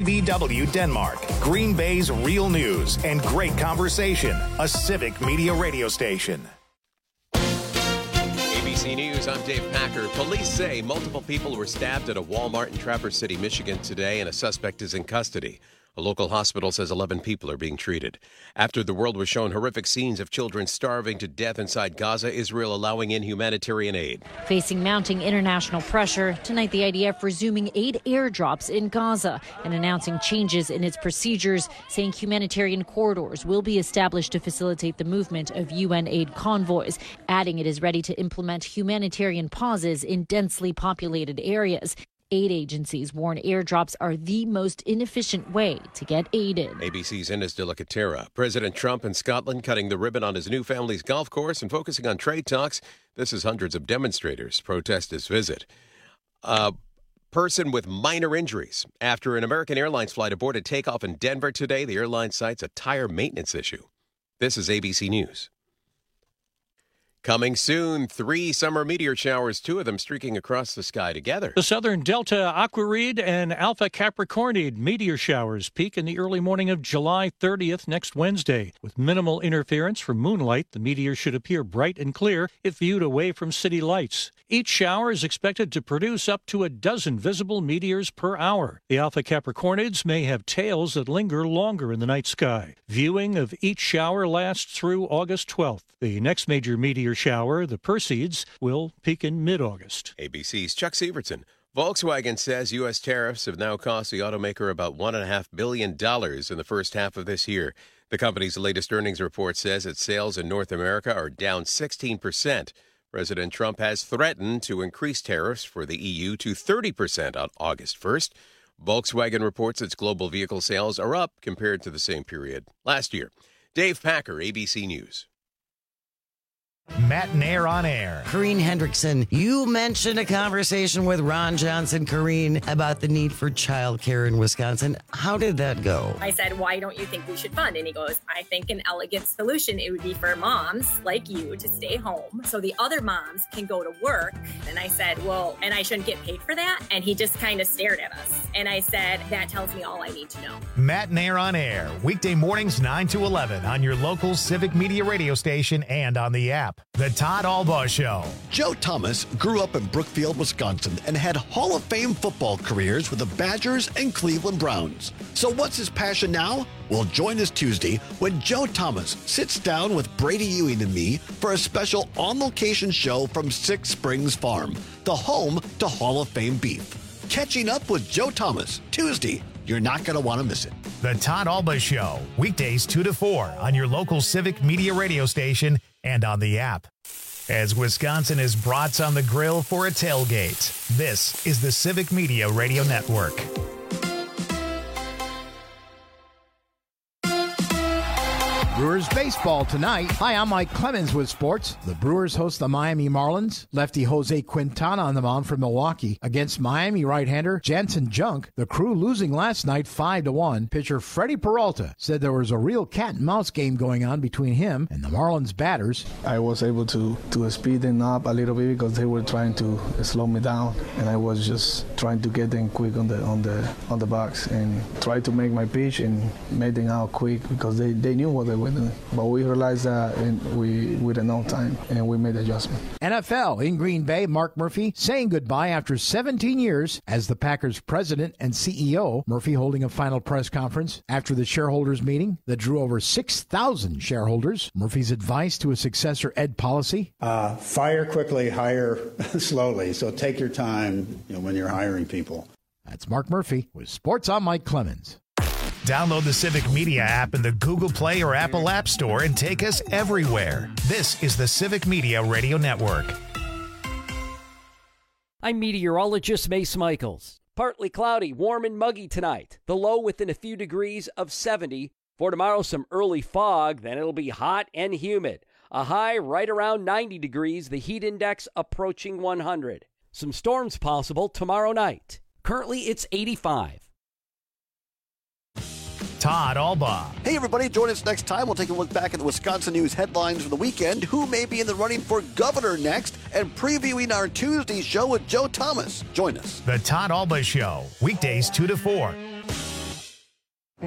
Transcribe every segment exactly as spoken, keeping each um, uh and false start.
B W Denmark, Green Bay's real news and great conversation, a Civic Media radio station. A B C News, I'm Dave Packer. Police say multiple people were stabbed at a Walmart in Traverse City, Michigan today, and a suspect is in custody. A local hospital says eleven people are being treated. After the world was shown horrific scenes of children starving to death inside Gaza, Israel allowing in humanitarian aid. Facing mounting international pressure, tonight the I D F resuming aid airdrops in Gaza and announcing changes in its procedures, saying humanitarian corridors will be established to facilitate the movement of U N aid convoys, adding it is ready to implement humanitarian pauses in densely populated areas. Aid agencies warn airdrops are the most inefficient way to get aid in. A B C's Ines de la Catera. President Trump in Scotland cutting the ribbon on his new family's golf course and focusing on trade talks. This is hundreds of demonstrators protest his visit. A person with minor injuries after an American Airlines flight aborted takeoff in Denver today. The airline cites a tire maintenance issue. This is A B C News. Coming soon, three summer meteor showers, two of them streaking across the sky together. The Southern Delta Aquarid and Alpha Capricornid meteor showers peak in the early morning of July thirtieth next Wednesday. With minimal interference from moonlight, the meteors should appear bright and clear if viewed away from city lights. Each shower is expected to produce up to a dozen visible meteors per hour. The Alpha Capricornids may have tails that linger longer in the night sky. Viewing of each shower lasts through August twelfth. The next major meteor shower, the Perseids, will peak in mid-August. A B C's Chuck Sievertson. Volkswagen says U S tariffs have now cost the automaker about one point five billion dollars in the first half of this year. The company's latest earnings report says its sales in North America are down sixteen percent. President Trump has threatened to increase tariffs for the E U to thirty percent on August first. Volkswagen reports its global vehicle sales are up compared to the same period last year. Dave Packer, A B C News. Matt Nair on air. Corrine Hendrickson, you mentioned a conversation with Ron Johnson, Corrine, about the need for childcare in Wisconsin. How did that go? I said, why don't you think we should fund? And he goes, I think an elegant solution, it would be for moms like you to stay home so the other moms can go to work. And I said, well, and I shouldn't get paid for that? And he just kind of stared at us. And I said, that tells me all I need to know. Matt Nair on air, weekday mornings nine to eleven on your local Civic Media radio station and on the app. The Todd Albaugh Show. Joe Thomas grew up in Brookfield, Wisconsin, and had Hall of Fame football careers with the Badgers and Cleveland Browns. So what's his passion now? Well, join us Tuesday when Joe Thomas sits down with Brady Ewing and me for a special on-location show from Six Springs Farm, the home to Hall of Fame beef. Catching up with Joe Thomas, Tuesday. You're not going to want to miss it. The Todd Albaugh Show, weekdays two to four on your local Civic Media radio station and on the app. As Wisconsin is brats on the grill for a tailgate, this is the Civic Media Radio Network. Brewers baseball tonight. Hi, I'm Mike Clemens with sports. The Brewers host the Miami Marlins. Lefty Jose Quintana on the mound for Milwaukee against Miami right-hander Jansen Junk. The Crew losing last night five to one. Pitcher Freddie Peralta said there was a real cat-and-mouse game going on between him and the Marlins batters. I was able to, to speed them up a little bit because they were trying to slow me down, and I was just trying to get them quick on the on the on the box and try to make my pitch and made them out quick because they, they knew what they were. But we realized that and we with enough time, and we made the adjustment. N F L in Green Bay, Mark Murphy saying goodbye after seventeen years as the Packers president and C E O. Murphy holding a final press conference after the shareholders meeting that drew over six thousand shareholders. Murphy's advice to a successor, Ed Policy. Uh, fire quickly, hire slowly. So take your time, you know, when you're hiring people. That's Mark Murphy with Sports. I'm Mike Clemens. Download the Civic Media app in the Google Play or Apple App Store and take us everywhere. This is the Civic Media Radio Network. I'm meteorologist Mace Michaels. Partly cloudy, warm and muggy tonight. The low within a few degrees of seventy. For tomorrow, some early fog, then it'll be hot and humid. A high right around ninety degrees, the heat index approaching one hundred. Some storms possible tomorrow night. Currently, it's eighty-five. Todd Albaugh. Hey, everybody, join us next time. We'll take a look back at the Wisconsin news headlines for the weekend, who may be in the running for governor next, and previewing our Tuesday show with Joe Thomas. Join us. The Todd Albaugh Show, weekdays two to four.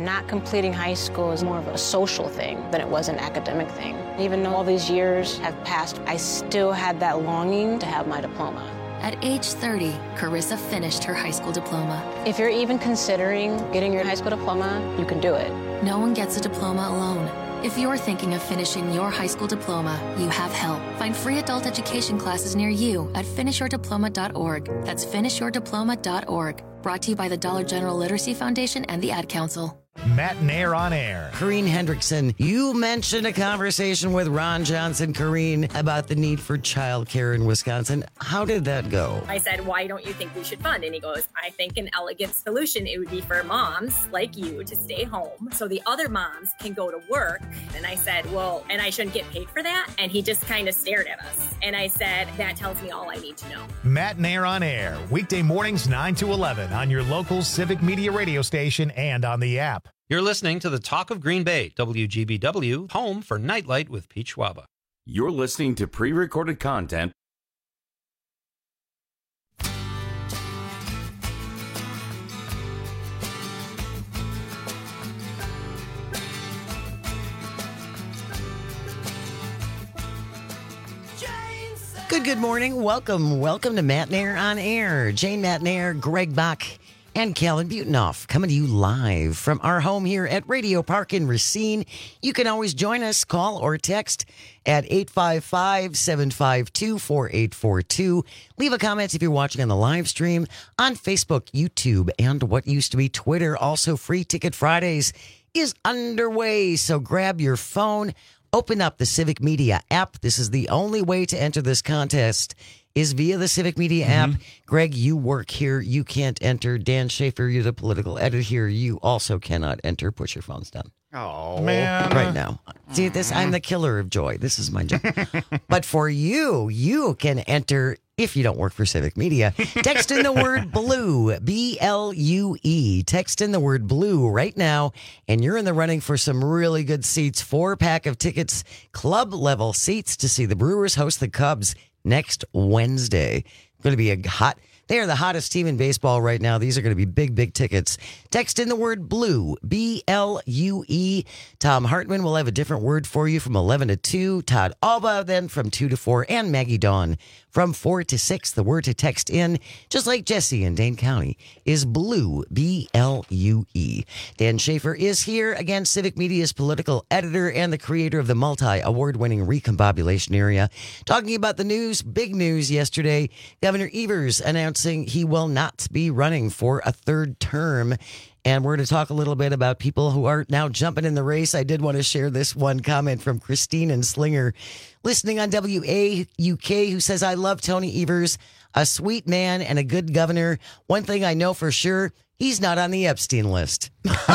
Not completing high school is more of a social thing than it was an academic thing. Even though all these years have passed, I still had that longing to have my diploma. At age thirty, Carissa finished her high school diploma. If you're even considering getting your high school diploma, you can do it. No one gets a diploma alone. If you're thinking of finishing your high school diploma, you have help. Find free adult education classes near you at finish your diploma dot org. That's finish your diploma dot org. Brought to you by the Dollar General Literacy Foundation and the Ad Council. Matt Nair on air. Corrine Hendrickson, you mentioned a conversation with Ron Johnson, Corrine, about the need for childcare in Wisconsin. How did that go? I said, why don't you think we should fund? And he goes, I think an elegant solution, it would be for moms like you to stay home so the other moms can go to work. And I said, well, and I shouldn't get paid for that? And he just kind of stared at us. And I said, that tells me all I need to know. Matt Nair on air, weekday mornings nine to eleven on your local Civic Media radio station and on the app. You're listening to the Talk of Green Bay, W G B W, home for Nightlight with Pete Schwaba. You're listening to pre-recorded content. Good, good morning. Welcome, welcome to Matt Nair on air. Jane Matt Nair, Greg Bach, and Callan Butenoff coming to you live from our home here at Radio Park in Racine. You can always join us, call or text at eight five five, seven five two, four eight four two. Leave a comment if you're watching on the live stream on Facebook, YouTube, and what used to be Twitter. Also, Free Ticket Fridays is underway, so grab your phone, open up the Civic Media app. This is the only way to enter this contest is via the Civic Media Mm-hmm. app. Greg, you work here. You can't enter. Dan Schaefer, you're the political editor here. You also cannot enter. Put your phones down. Oh, man. Right now. See this? I'm the killer of joy. This is my job. But for you, you can enter if you don't work for Civic Media. Text in the word blue, B L U E. Text in the word blue right now, and you're in the running for some really good seats. Four pack of tickets, club level seats to see the Brewers host the Cubs next Wednesday. Going to be a hot, they are the hottest team in baseball right now. These are going to be big, big tickets. Text in the word blue, B L U E. Tom Hartman will have a different word for you from eleven to two. Todd Alba then from two to four. And Maggie Dawn from four to six. The word to text in, just like Jesse in Dane County, is blue, B L U E. Dan Schaefer is here, again, Civic Media's political editor and the creator of the multi-award-winning Recombobulation Area, talking about the news, big news yesterday. Governor Evers announcing he will not be running for a third term. And we're going to talk a little bit about people who are now jumping in the race. I did want to share this one comment from Christine and Slinger, listening on W A U K, who says, I love Tony Evers, a sweet man and a good governor. One thing I know for sure, he's not on the Epstein list.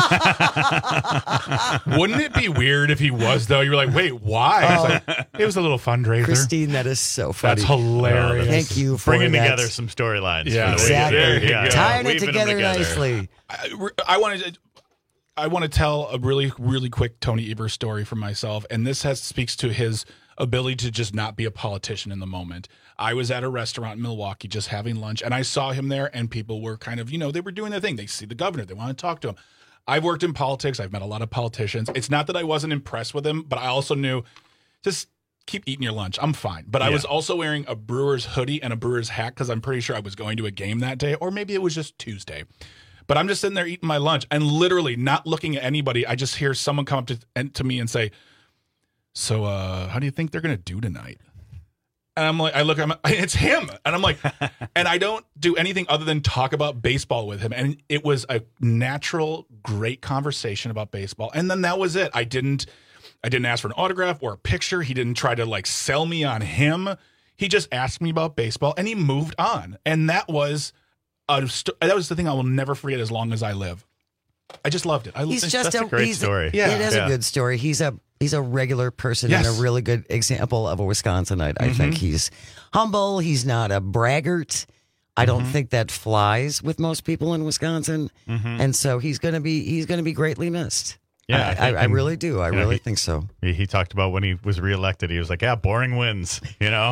Wouldn't it be weird if he was, though? You were like, wait, why? Oh. It's like, it was a little fundraiser. Christine, that is so funny. That's hilarious. Thank you for bringing that. together some storylines. Yeah, exactly. There you go. Tying it Weaving them together, together. nicely. I, I want to. I want to tell a really, really quick Tony Evers story for myself, and this has speaks to his ability to just not be a politician in the moment. I was at a restaurant in Milwaukee just having lunch, and I saw him there, and people were kind of, you know, they were doing their thing. They see the governor. They want to talk to him. I've worked in politics. I've met a lot of politicians. It's not that I wasn't impressed with him, but I also knew just keep eating your lunch. I'm fine. But I Yeah. was also wearing a Brewers hoodie and a Brewers hat because I'm pretty sure I was going to a game that day, or maybe it was just Tuesday. But I'm just sitting there eating my lunch and literally not looking at anybody. I just hear someone come up to, and, to me and say, so uh, how do you think they're going to do tonight? And I'm like, I look, I'm, it's him. And I'm like, and I don't do anything other than talk about baseball with him. And it was a natural, great conversation about baseball. And then that was it. I didn't, I didn't ask for an autograph or a picture. He didn't try to like sell me on him. He just asked me about baseball and he moved on. And that was, a st- that was the thing I will never forget as long as I live. I just loved it. I He's it's just just a, a great he's, story. Yeah, Yeah. it is Yeah. a good story. He's a he's a regular person Yes. and a really good example of a Wisconsinite. I Mhm. think he's humble. He's not a braggart. I don't Mhm. think that flies with most people in Wisconsin, Mhm. and so he's gonna be he's gonna be greatly missed. Yeah, I, I I, think- I really do. I you know, really he- think so. He, he talked about when he was reelected. He was like, "Yeah, boring wins." You know,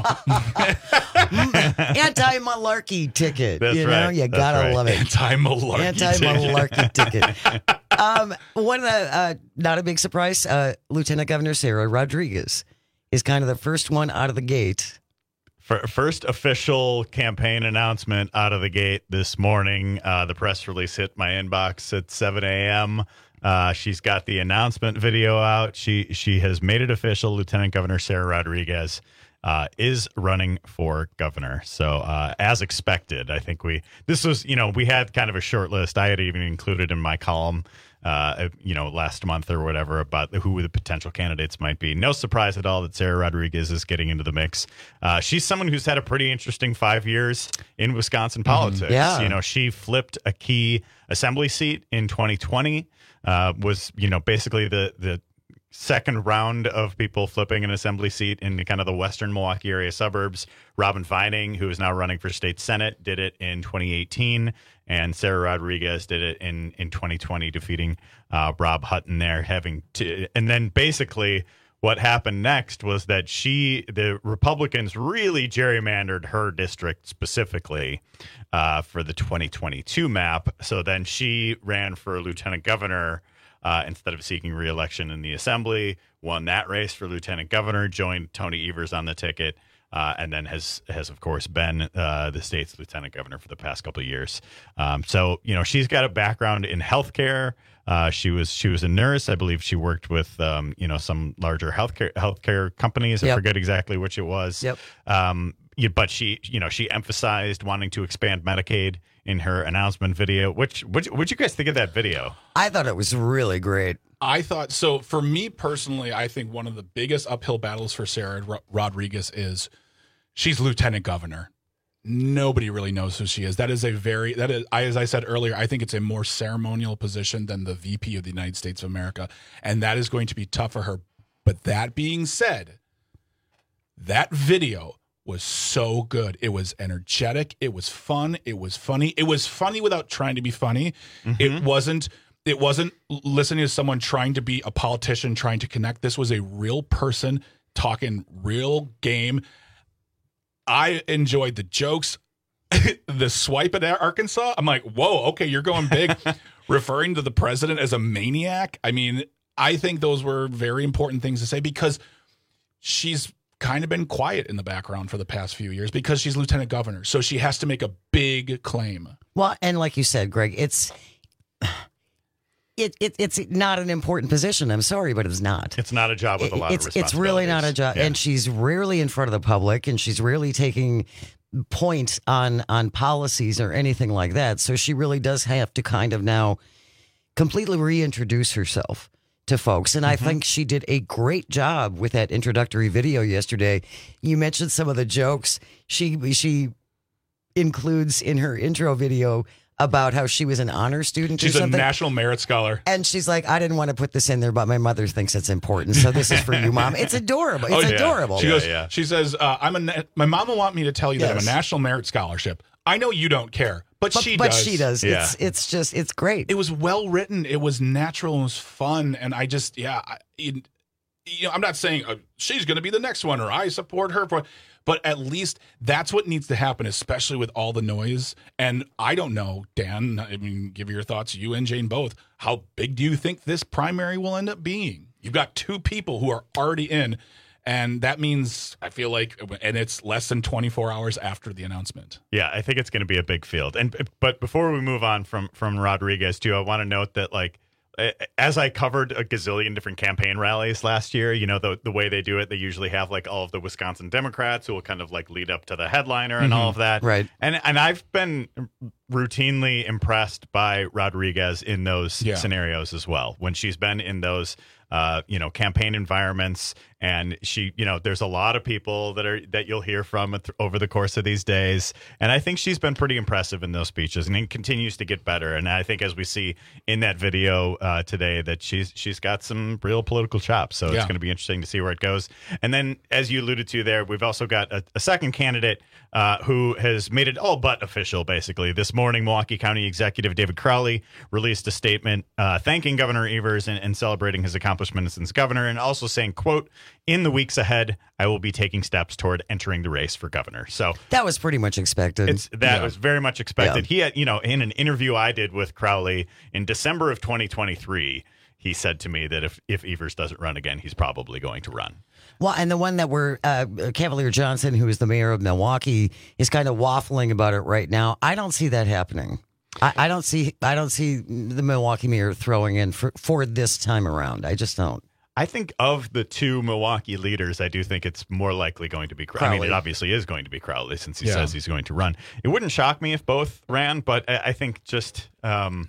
Anti-malarkey ticket. That's you know, right. you That's gotta right. love it. Anti-malarkey Anti-malarkey ticket. Uh, um, one of the, uh, not a big surprise, uh, Lieutenant Governor Sarah Rodriguez is kind of the first one out of the gate. For first official campaign announcement out of the gate this morning. Uh, the press release hit my inbox at seven a.m. Uh, she's got the announcement video out. She she has made it official. Lieutenant Governor Sarah Rodriguez uh, is running for governor. So uh, as expected, I think we this was, you know, we had kind of a short list. I had even included in my column Uh, you know, last month or whatever about who the potential candidates might be. No surprise at all that Sarah Rodriguez is getting into the mix. Uh, she's someone who's had a pretty interesting five years in Wisconsin politics. Yeah. You know, she flipped a key assembly seat in twenty twenty, uh, was, you know, basically the, the second round of people flipping an assembly seat in kind of the western Milwaukee area suburbs. Robin Vining, who is now running for state senate, did it in twenty eighteen. And Sarah Rodriguez did it in, in twenty twenty, defeating uh, Rob Hutton there. Having to, and then basically what happened next was that she, the Republicans really gerrymandered her district specifically uh, for the twenty twenty-two map. So then she ran for lieutenant governor uh, instead of seeking re-election in the assembly, won that race for lieutenant governor, joined Tony Evers on the ticket. Uh, and then has, has of course, been uh, the state's lieutenant governor for the past couple of years. Um, so, you know, she's got a background in healthcare. Uh, she was she was a nurse. I believe she worked with, um, you know, some larger healthcare healthcare companies. I Yep. forget exactly which it was. Yep. Um, yeah, but she, you know, she emphasized wanting to expand Medicaid in her announcement video. Which, which, what'd you guys think of that video? I thought it was really great. I thought so. For me personally, I think one of the biggest uphill battles for Sarah Ro- Rodriguez is she's lieutenant governor. Nobody really knows who she is. That is a very, that is, I, as I said earlier, I think it's a more ceremonial position than the V P of the United States of America. And that is going to be tough for her. But that being said, that video was so good. It was energetic. It was fun. It was funny. It was funny without trying to be funny. Mm-hmm. It wasn't, it wasn't listening to someone trying to be a politician, trying to connect. This was a real person talking real game. I enjoyed the jokes, the swipe at Arkansas. I'm like, whoa, okay, you're going big. Referring to the president as a maniac. I mean, I think those were very important things to say because she's kind of been quiet in the background for the past few years because she's lieutenant governor. So she has to make a big claim. Well, and like you said, Greg, it's it, it it's not an important position. I'm sorry, but it's not. It's not a job with a lot it's, of It's really not a job. Yeah. And she's rarely in front of the public, and she's rarely taking point on on policies or anything like that. So she really does have to kind of now completely reintroduce herself to folks. And I Mm-hmm. think she did a great job with that introductory video yesterday. You mentioned some of the jokes she she includes in her intro video about how she was an honor student She's or a something. National Merit Scholar. And she's like, I didn't want to put this in there, but my mother thinks it's important. So this is for you, Mom. It's adorable. It's Oh, yeah. adorable. She goes. She says, uh, "I'm a. Na- my mom will want me to tell you that I'm a Yes. National Merit Scholarship. I know you don't care, but, But, she but does. she does. Yeah. It's it's just it's great. It was well written. It was natural. It was fun, and I just yeah. I, it, you know, I'm not saying uh, she's going to be the next one or I support her for. But at least that's what needs to happen, especially with all the noise. And I don't know, Dan, I mean, give your thoughts, you and Jane both. How big do you think this primary will end up being? You've got two people who are already in, and that means, I feel like, and it's less than twenty-four hours after the announcement. Yeah, I think it's going to be a big field. And but before we move on from from Rodriguez too, I want to note that like as I covered a gazillion different campaign rallies last year, you know, the the way they do it, they usually have like all of the Wisconsin Democrats who will kind of like lead up to the headliner and Mhm. all of that. Right. And and I've been routinely impressed by Rodriguez in those Yeah. scenarios as well. When she's been in those uh, you know, campaign environments, and she, you know, there's a lot of people that are that you'll hear from th- over the course of these days, and I think she's been pretty impressive in those speeches, and it continues to get better. And I think, as we see in that video uh, today, that she's she's got some real political chops. So Yeah. it's going to be interesting to see where it goes. And then, as you alluded to there, we've also got a, a second candidate uh, who has made it all but official, basically this this morning, Milwaukee County Executive David Crowley released a statement uh, thanking Governor Evers and, and celebrating his accomplishments as governor, and also saying, quote, "In the weeks ahead, I will be taking steps toward entering the race for governor." So that was pretty much expected. It's, that yeah. was very much expected. Yeah. He had, you know, in an interview I did with Crowley in December of twenty twenty-three, he said to me that if, if Evers doesn't run again, he's probably going to run. Well, and the one that we're, uh, Cavalier Johnson, who is the mayor of Milwaukee, is kind of waffling about it right now. I don't see that happening. I, I don't see I don't see the Milwaukee mayor throwing in for, for this time around. I just don't. I think of the two Milwaukee leaders, I do think it's more likely going to be Crowley. Crowley. I mean, it obviously is going to be Crowley since he Yeah. says he's going to run. It wouldn't shock me if both ran, but I, I think just, um,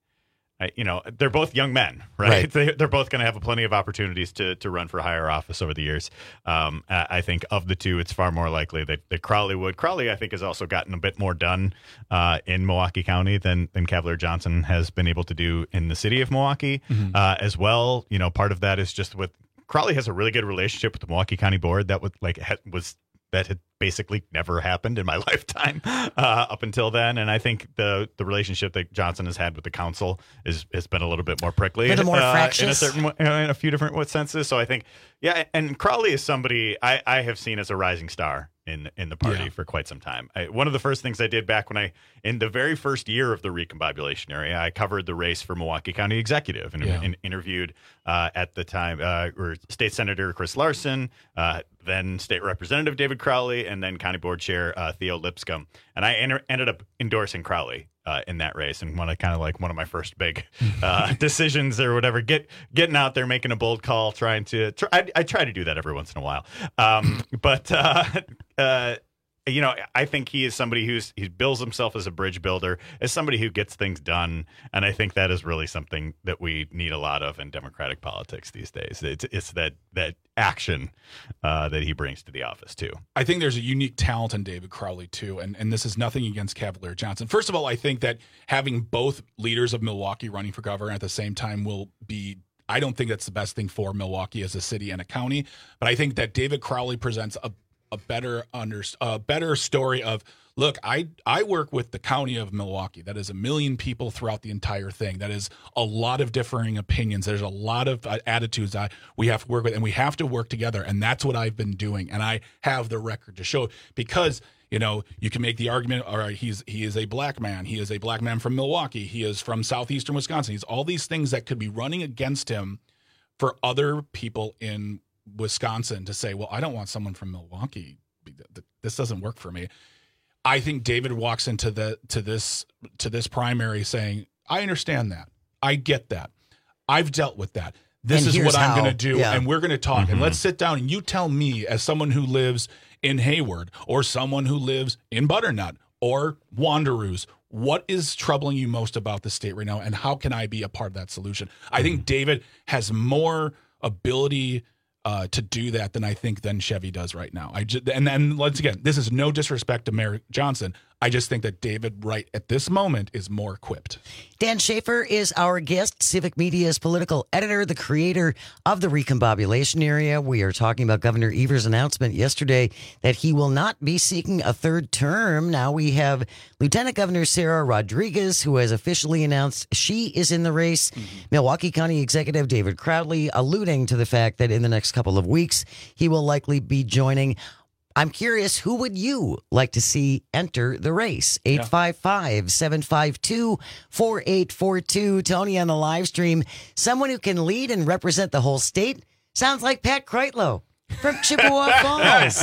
I, you know, they're both young men, right? Right. They, they're both going to have plenty of opportunities to to run for higher office over the years. Um, I, I think of the two, it's far more likely that, that Crowley would. Crowley, I think, has also gotten a bit more done uh, in Milwaukee County than than Cavalier Johnson has been able to do in the city of Milwaukee Mhm. uh, as well. You know, part of that is just with Crowley has a really good relationship with the Milwaukee County Board that would like ha- was that had basically never happened in my lifetime uh, up until then, and I think the the relationship that Johnson has had with the council is has been a little bit more prickly, A little more uh, in a fractious. certain wa- in a few different wa- senses. So I think, yeah, and Crowley is somebody I, I have seen as a rising star in in the party Yeah. for quite some time. I, one of the first things I did back when I in the very first year of the recombobulation area, I covered the race for Milwaukee County Executive and, Yeah. and interviewed uh, at the time uh, or State Senator Chris Larson, uh, then State Representative David Crowley, and then County Board Chair uh, Theo Lipscomb, and I enter- ended up endorsing Crowley uh, in that race, and one of kind of like one of my first big uh, decisions or whatever, get getting out there, making a bold call, trying to. Try, I, I try to do that every once in a while, um, but. Uh, uh, You know, I think he is somebody who's he bills himself as a bridge builder, as somebody who gets things done, and I think that is really something that we need a lot of in Democratic politics these days. It's it's that that action uh, that he brings to the office too. I think there's a unique talent in David Crowley too, and and this is nothing against Cavalier Johnson. First of all, I think that having both leaders of Milwaukee running for governor at the same time will be. I don't think that's the best thing for Milwaukee as a city and a county, but I think that David Crowley presents a a better under a better story of, look, I I work with the county of Milwaukee. That is a million people throughout the entire thing. That is a lot of differing opinions. There's a lot of uh, attitudes I we have to work with, and we have to work together. And that's what I've been doing. And I have the record to show, because, you know, you can make the argument, all right, he's he is a black man. He is a black man from Milwaukee. He is from southeastern Wisconsin. He's all these things that could be running against him for other people in Wisconsin to say, well, I don't want someone from Milwaukee. This doesn't work for me. I think David walks into the to this to this primary saying, I understand that. I get that. I've dealt with that. This And is here's what I'm how. going to do. Yeah. And we're going to talk. Mm-hmm. And let's sit down and you tell me, as someone who lives in Hayward or someone who lives in Butternut or Wanderoos, what is troubling you most about the state right now? And how can I be a part of that solution? I Mm-hmm. think David has more ability Uh, to do that than I think than Chevy does right now. I just, and then once again, this is no disrespect to Mayor Johnson. I just think that David Wright at this moment is more equipped. Dan Schaefer is our guest, Civic Media's political editor, the creator of the recombobulation area. We are talking about Governor Evers' announcement yesterday that he will not be seeking a third term. Now we have Lieutenant Governor Sarah Rodriguez, who has officially announced she is in the race. Mm-hmm. Milwaukee County Executive David Crowley alluding to the fact that in the next couple of weeks, he will likely be joining. I'm curious, who would you like to see enter the race? eight five five, seven five two, four eight four two. Tony on the live stream. Someone who can lead and represent the whole state? Sounds like Pat Kreitlow from Chippewa Falls.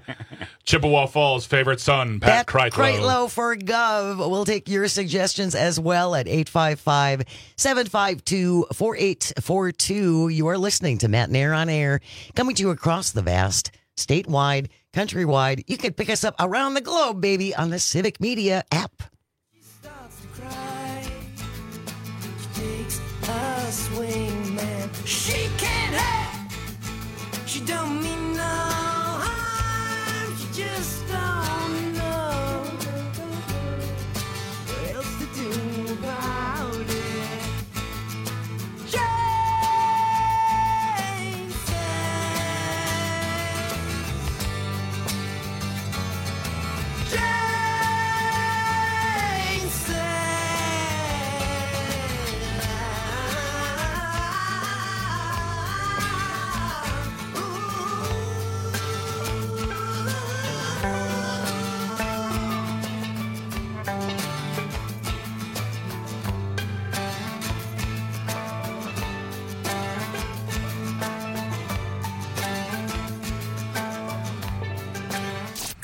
Chippewa Falls' favorite son, Pat, Pat Kreitlow. Kreitlow for Gov. We'll take your suggestions as well at eight five five, seven five two, four eight four two. You are listening to Matt and Air on Air, coming to you across the vast, statewide, countrywide. You can pick us up around the globe, baby, on the Civic Media app. She starts to cry. She takes a swing, man. She can't help. She don't mean no harm. She just don't know what else to do about it. Jane said, Jane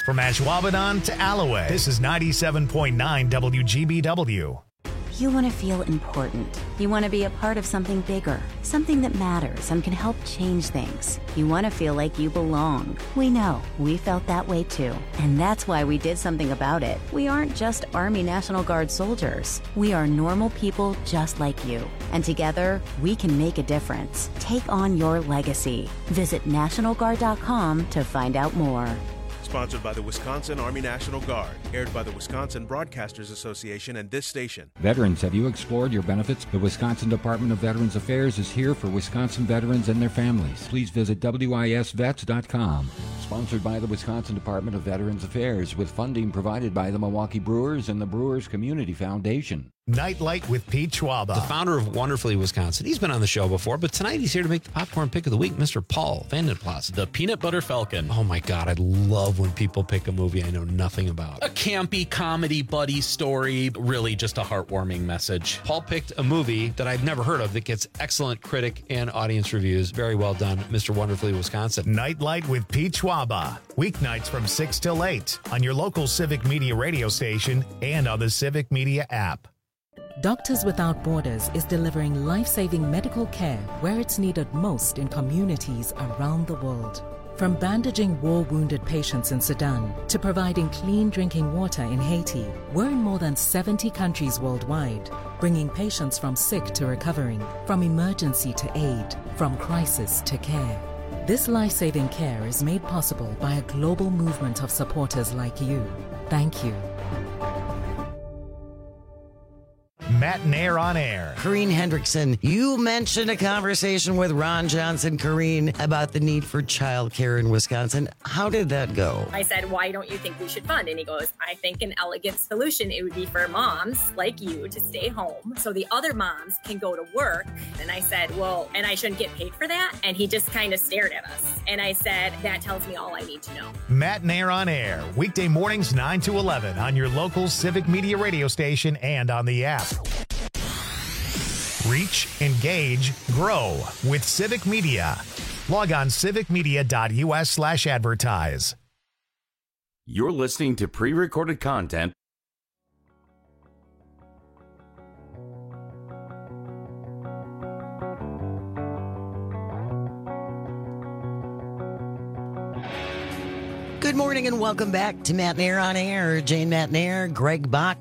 From Ashwaubenon to Alloway, this is ninety-seven point nine W G B W. You want to feel important. You want to be a part of something bigger, something that matters and can help change things. You want to feel like you belong. We know. We felt that way too. And that's why we did something about it. We aren't just Army National Guard soldiers. We are normal people just like you. And together, we can make a difference. Take on your legacy. Visit National Guard dot com to find out more. Sponsored by the Wisconsin Army National Guard. Aired by the Wisconsin Broadcasters Association and this station. Veterans, have you explored your benefits? The Wisconsin Department of Veterans Affairs is here for Wisconsin veterans and their families. Please visit W I S vets dot com. Sponsored by the Wisconsin Department of Veterans Affairs with funding provided by the Milwaukee Brewers and the Brewers Community Foundation. Nightlight with Pete Schwaba. The founder of Wonderfully Wisconsin. He's been on the show before, but tonight he's here to make the popcorn pick of the week, Mister Paul Vandenplas. The Peanut Butter Falcon. Oh my God, I love when people pick a movie I know nothing about. A campy comedy buddy story, really just a heartwarming message. Paul picked a movie that I've never heard of that gets excellent critic and audience reviews. Very well done, Mister Wonderfully Wisconsin. Nightlight with Pete Schwaba. Weeknights from six till eight on your local Civic Media radio station and on the Civic Media app. Doctors Without Borders is delivering life-saving medical care where it's needed most in communities around the world. From bandaging war-wounded patients in Sudan to providing clean drinking water in Haiti, we're in more than seventy countries worldwide, bringing patients from sick to recovering, from emergency to aid, from crisis to care. This life-saving care is made possible by a global movement of supporters like you. Thank you. Matt Nair on air. Corrine Hendrickson, you mentioned a conversation with Ron Johnson, Corrine, about the need for childcare in Wisconsin. How did that go? I said, why don't you think we should fund? And he goes, I think an elegant solution, it would be for moms like you to stay home so the other moms can go to work. And I said, well, and I shouldn't get paid for that? And he just kind of stared at us. And I said, that tells me all I need to know. Matt Nair on air, weekday mornings nine to eleven on your local Civic Media radio station and on the app. Reach, engage, grow with Civic Media. Log on civicmedia.us slash advertise. You're listening to pre-recorded content. Good morning and welcome back to Matt Nair on air. Jane Matt Nair, Greg Bach,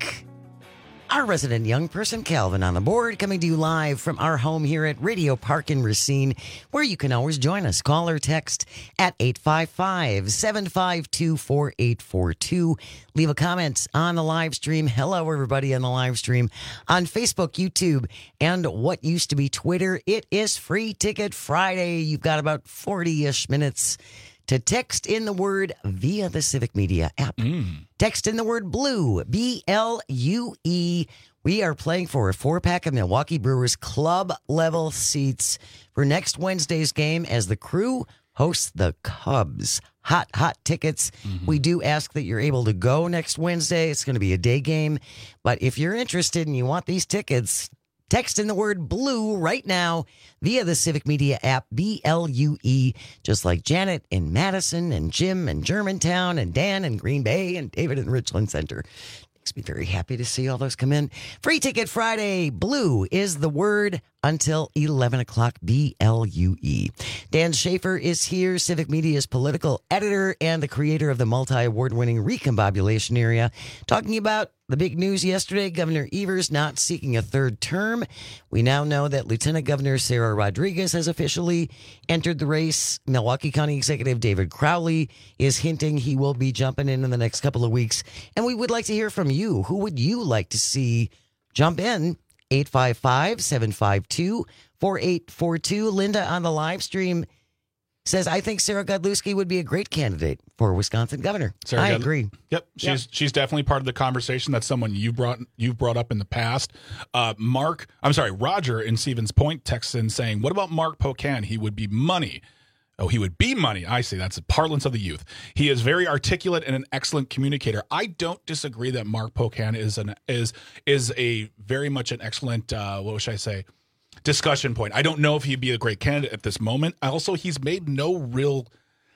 our resident young person, Calvin, on the board, coming to you live from our home here at Radio Park in Racine, where you can always join us. Call or text at eight five five, seven five two, four eight four two. Leave a comment on the live stream. Hello, everybody on the live stream on Facebook, YouTube, and what used to be Twitter. It is Free Ticket Friday. You've got about forty-ish minutes to text in the word via the Civic Media app. Mm. Text in the word blue, B L U E. We are playing for a four-pack of Milwaukee Brewers club-level seats for next Wednesday's game as the Crew hosts the Cubs. Hot, hot tickets. Mm-hmm. We do ask that you're able to go next Wednesday. It's going to be a day game. But if you're interested and you want these tickets, text in the word blue right now via the Civic Media app, B L U E, just like Janet in Madison and Jim in Germantown and Dan in Green Bay and David in Richland Center. Makes me very happy to see all those come in. Free Ticket Friday. Blue is the word until eleven o'clock, B L U E. Dan Schaefer is here, Civic Media's political editor and the creator of the multi-award-winning Recombobulation Area, talking about the big news yesterday, Governor Evers not seeking a third term. We now know that Lieutenant Governor Sarah Rodriguez has officially entered the race. Milwaukee County Executive David Crowley is hinting he will be jumping in in the next couple of weeks. And we would like to hear from you. Who would you like to see jump in? eight five five, seven five two, four eight four two. Linda on the live stream says, I think Sarah Godlewski would be a great candidate for Wisconsin governor. Sarah I God- agree. Yep, she's Yep. she's definitely part of the conversation. That's someone you brought you've brought up in the past. Uh, Mark, I'm sorry, Roger in Stevens Point texts in saying, "What about Mark Pocan? He would be money." Oh, he would be money. I see. That's the parlance of the youth. He is very articulate and an excellent communicator. I don't disagree that Mark Pocan is an is is a very much an excellent. Uh, what should I say? Discussion point. I don't know if he'd be a great candidate at this moment. Also, he's made no real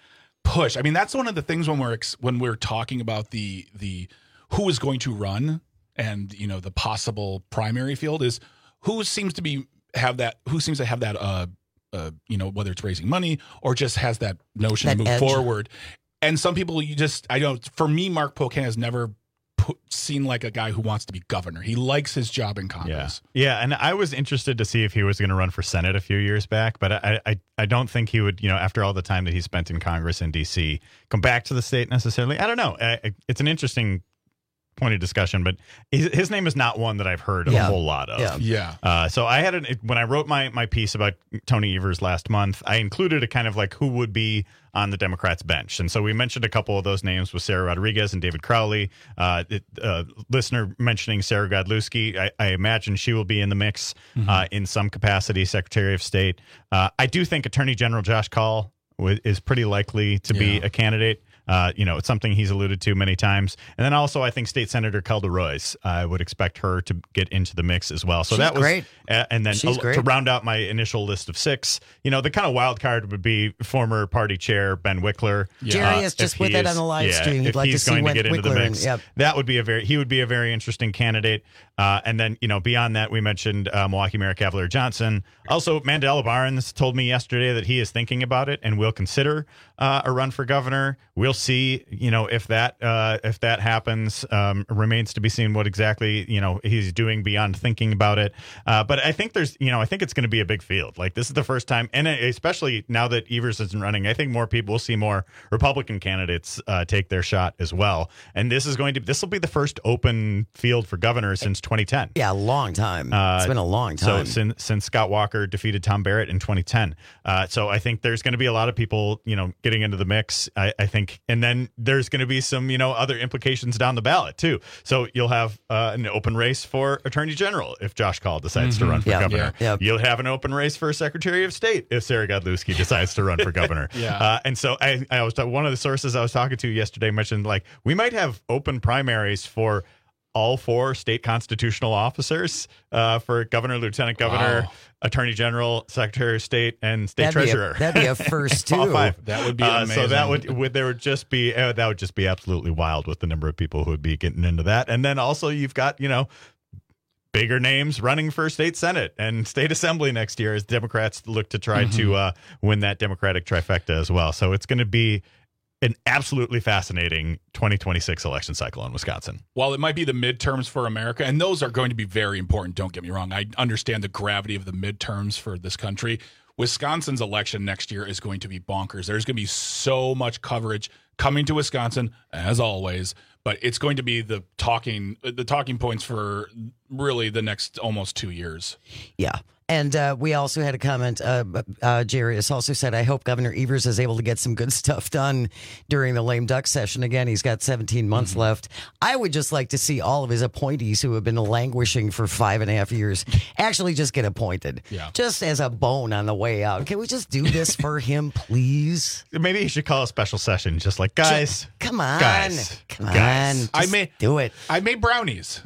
push. I mean, that's one of the things when we're ex- when we're talking about the the who is going to run and you know the possible primary field is who seems to be have that who seems to have that uh uh you know whether it's raising money or just has that notion That to move edge. forward. And some people you just I don't for me Mark Pocan has never put, seen like a guy who wants to be governor. He likes his job in Congress. Yeah, yeah, and I was interested to see if he was going to run for Senate a few years back, but I, I, I don't think he would, you know, after all the time that he spent in Congress in D C, come back to the state necessarily. I don't know. I, it's an interesting point of discussion, but his, his name is not one that I've heard Yeah. a whole lot of. Yeah. Yeah. Uh, so I had an, when I wrote my my piece about Tony Evers last month, I included a kind of like who would be on the Democrats bench, and so we mentioned a couple of those names with Sarah Rodriguez and David Crowley. Uh, it, uh, listener mentioning Sarah Godlewski, I, I imagine she will be in the mix Mm-hmm. uh, in some capacity. Secretary of State. Uh, I do think Attorney General Josh Kaul w- is pretty likely to be Yeah. a candidate. Uh, you know, it's something he's alluded to many times. And then also, I think State Senator Kelda Royce, I would expect her to get into the mix as well. So She's that was great. Uh, and then She's uh, great. to round out my initial list of six, you know, the kind of wild card would be former party chair Ben Wickler. Jerry is if just he with it is- on the live yeah, stream. He'd if like to he's see going to Wick- get into the Wickler in- mix, yep. that would be a very he would be a very interesting candidate. Uh, and then you know beyond that, we mentioned uh, Milwaukee Mayor Cavalier Johnson. Also, Mandela Barnes told me yesterday that he is thinking about it and will consider uh, a run for governor. We'll see. You know if that uh, if that happens, um, remains to be seen what exactly you know he's doing beyond thinking about it. Uh, but I think there's you know I think it's going to be a big field. Like this is the first time, and especially now that Evers isn't running, I think more people will see more Republican candidates uh, take their shot as well. And this is going to this will be the first open field for governor since twenty ten. Yeah, a long time. Uh, it's been a long time. So since since Scott Walker defeated Tom Barrett in twenty ten, uh, so I think there's going to be a lot of people, you know, getting into the mix. I, I think, and then there's going to be some, you know, other implications down the ballot too. So you'll have uh, an open race for Attorney General if Josh Kaul decides Mm-hmm. to run for Yeah. governor. Yeah. You'll have an open race for Secretary of State if Sarah Godlewski decides to run for governor. Yeah. Uh, and so I, I was one of the sources I was talking to yesterday mentioned like we might have open primaries for all four state constitutional officers uh, for governor, lieutenant governor, Wow. attorney general, secretary of state, and state That'd be a- treasurer. that'd be a first, All too. five. That would be Uh, so that amazing. would, would there would just be uh, that would just be absolutely wild with the number of people who would be getting into that. And then also you've got you know bigger names running for state senate and state assembly next year as Democrats look to try Mm-hmm. to uh, win that Democratic trifecta as well. So it's going to be an absolutely fascinating twenty twenty-six election cycle in Wisconsin. While it might be the midterms for America, and those are going to be very important, don't get me wrong. I understand the gravity of the midterms for this country. Wisconsin's election next year is going to be bonkers. There's going to be so much coverage coming to Wisconsin, as always, but it's going to be the talking the talking points for really the next almost two years. Yeah. And uh, we also had a comment. Uh, uh, Jerry has also said, I hope Governor Evers is able to get some good stuff done during the lame duck session. Again, he's got seventeen months left. I would just like to see all of his appointees who have been languishing for five and a half years actually just get appointed. Yeah. Just as a bone on the way out. Can we just do this for him, please? Maybe he should call a special session, just like guys. Come on. Guys. Come on. Guys. I Just may do it. I made brownies.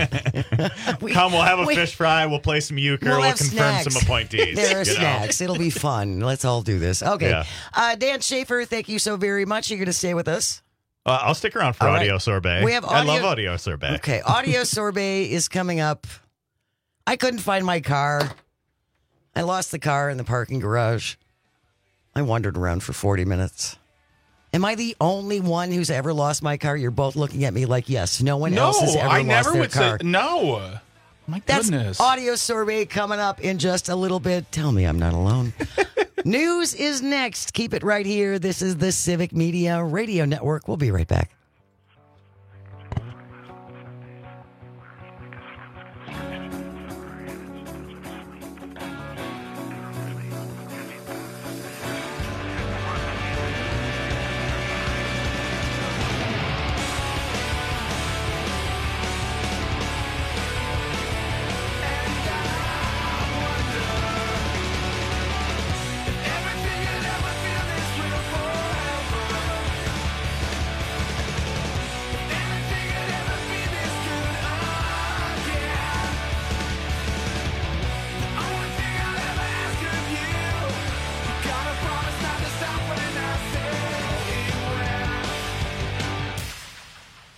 We- Come, we'll have a we- fish fry. We'll play some euchre. We'll We'll, have confirm snacks. some appointees. There are you know? snacks. It'll be fun. Let's all do this. Okay. Yeah. Uh, Dan Schaefer, thank you so very much. You're going to stay with us. Uh, I'll stick around for All right. audio sorbet. We have I audio- love audio sorbet. Okay. Audio sorbet is coming up. I couldn't find my car. I lost the car in the parking garage. I wandered around for forty minutes. Am I the only one who's ever lost my car? You're both looking at me like, yes, no one no, else has ever I lost never their would car. say no. My That's goodness. audio sorbet coming up in just a little bit. Tell me I'm not alone. News is next. Keep it right here. This is the Civic Media Radio Network. We'll be right back.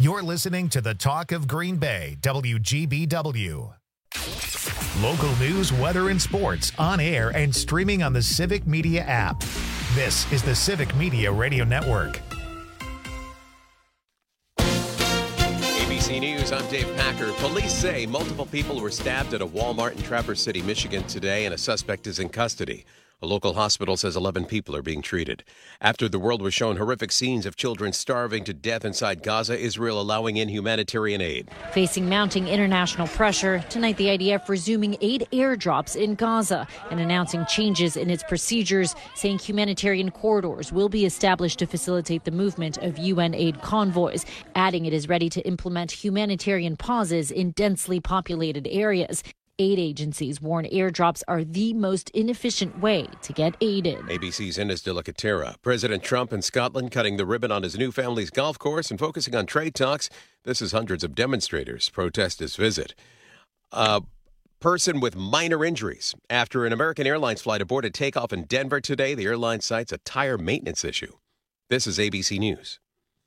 You're listening to the Talk of Green Bay, W G B W. Local news, weather, and sports on air and streaming on the Civic Media app. This is the Civic Media Radio Network. A B C News, I'm Dave Packer. Police say multiple people were stabbed at a Walmart in Traverse City, Michigan today, and a suspect is in custody. A local hospital says eleven people are being treated. After the world was shown horrific scenes of children starving to death inside Gaza, Israel allowing in humanitarian aid. Facing mounting international pressure, tonight the I D F resuming aid airdrops in Gaza and announcing changes in its procedures, saying humanitarian corridors will be established to facilitate the movement of U N aid convoys, adding it is ready to implement humanitarian pauses in densely populated areas. Aid agencies warn airdrops are the most inefficient way to get aid in. A B C's Ines de la Catera. President Trump in Scotland cutting the ribbon on his new family's golf course and focusing on trade talks. This is hundreds of demonstrators protest his visit. A person with minor injuries after an American Airlines flight aborted takeoff in Denver today. The airline cites a tire maintenance issue. This is A B C News.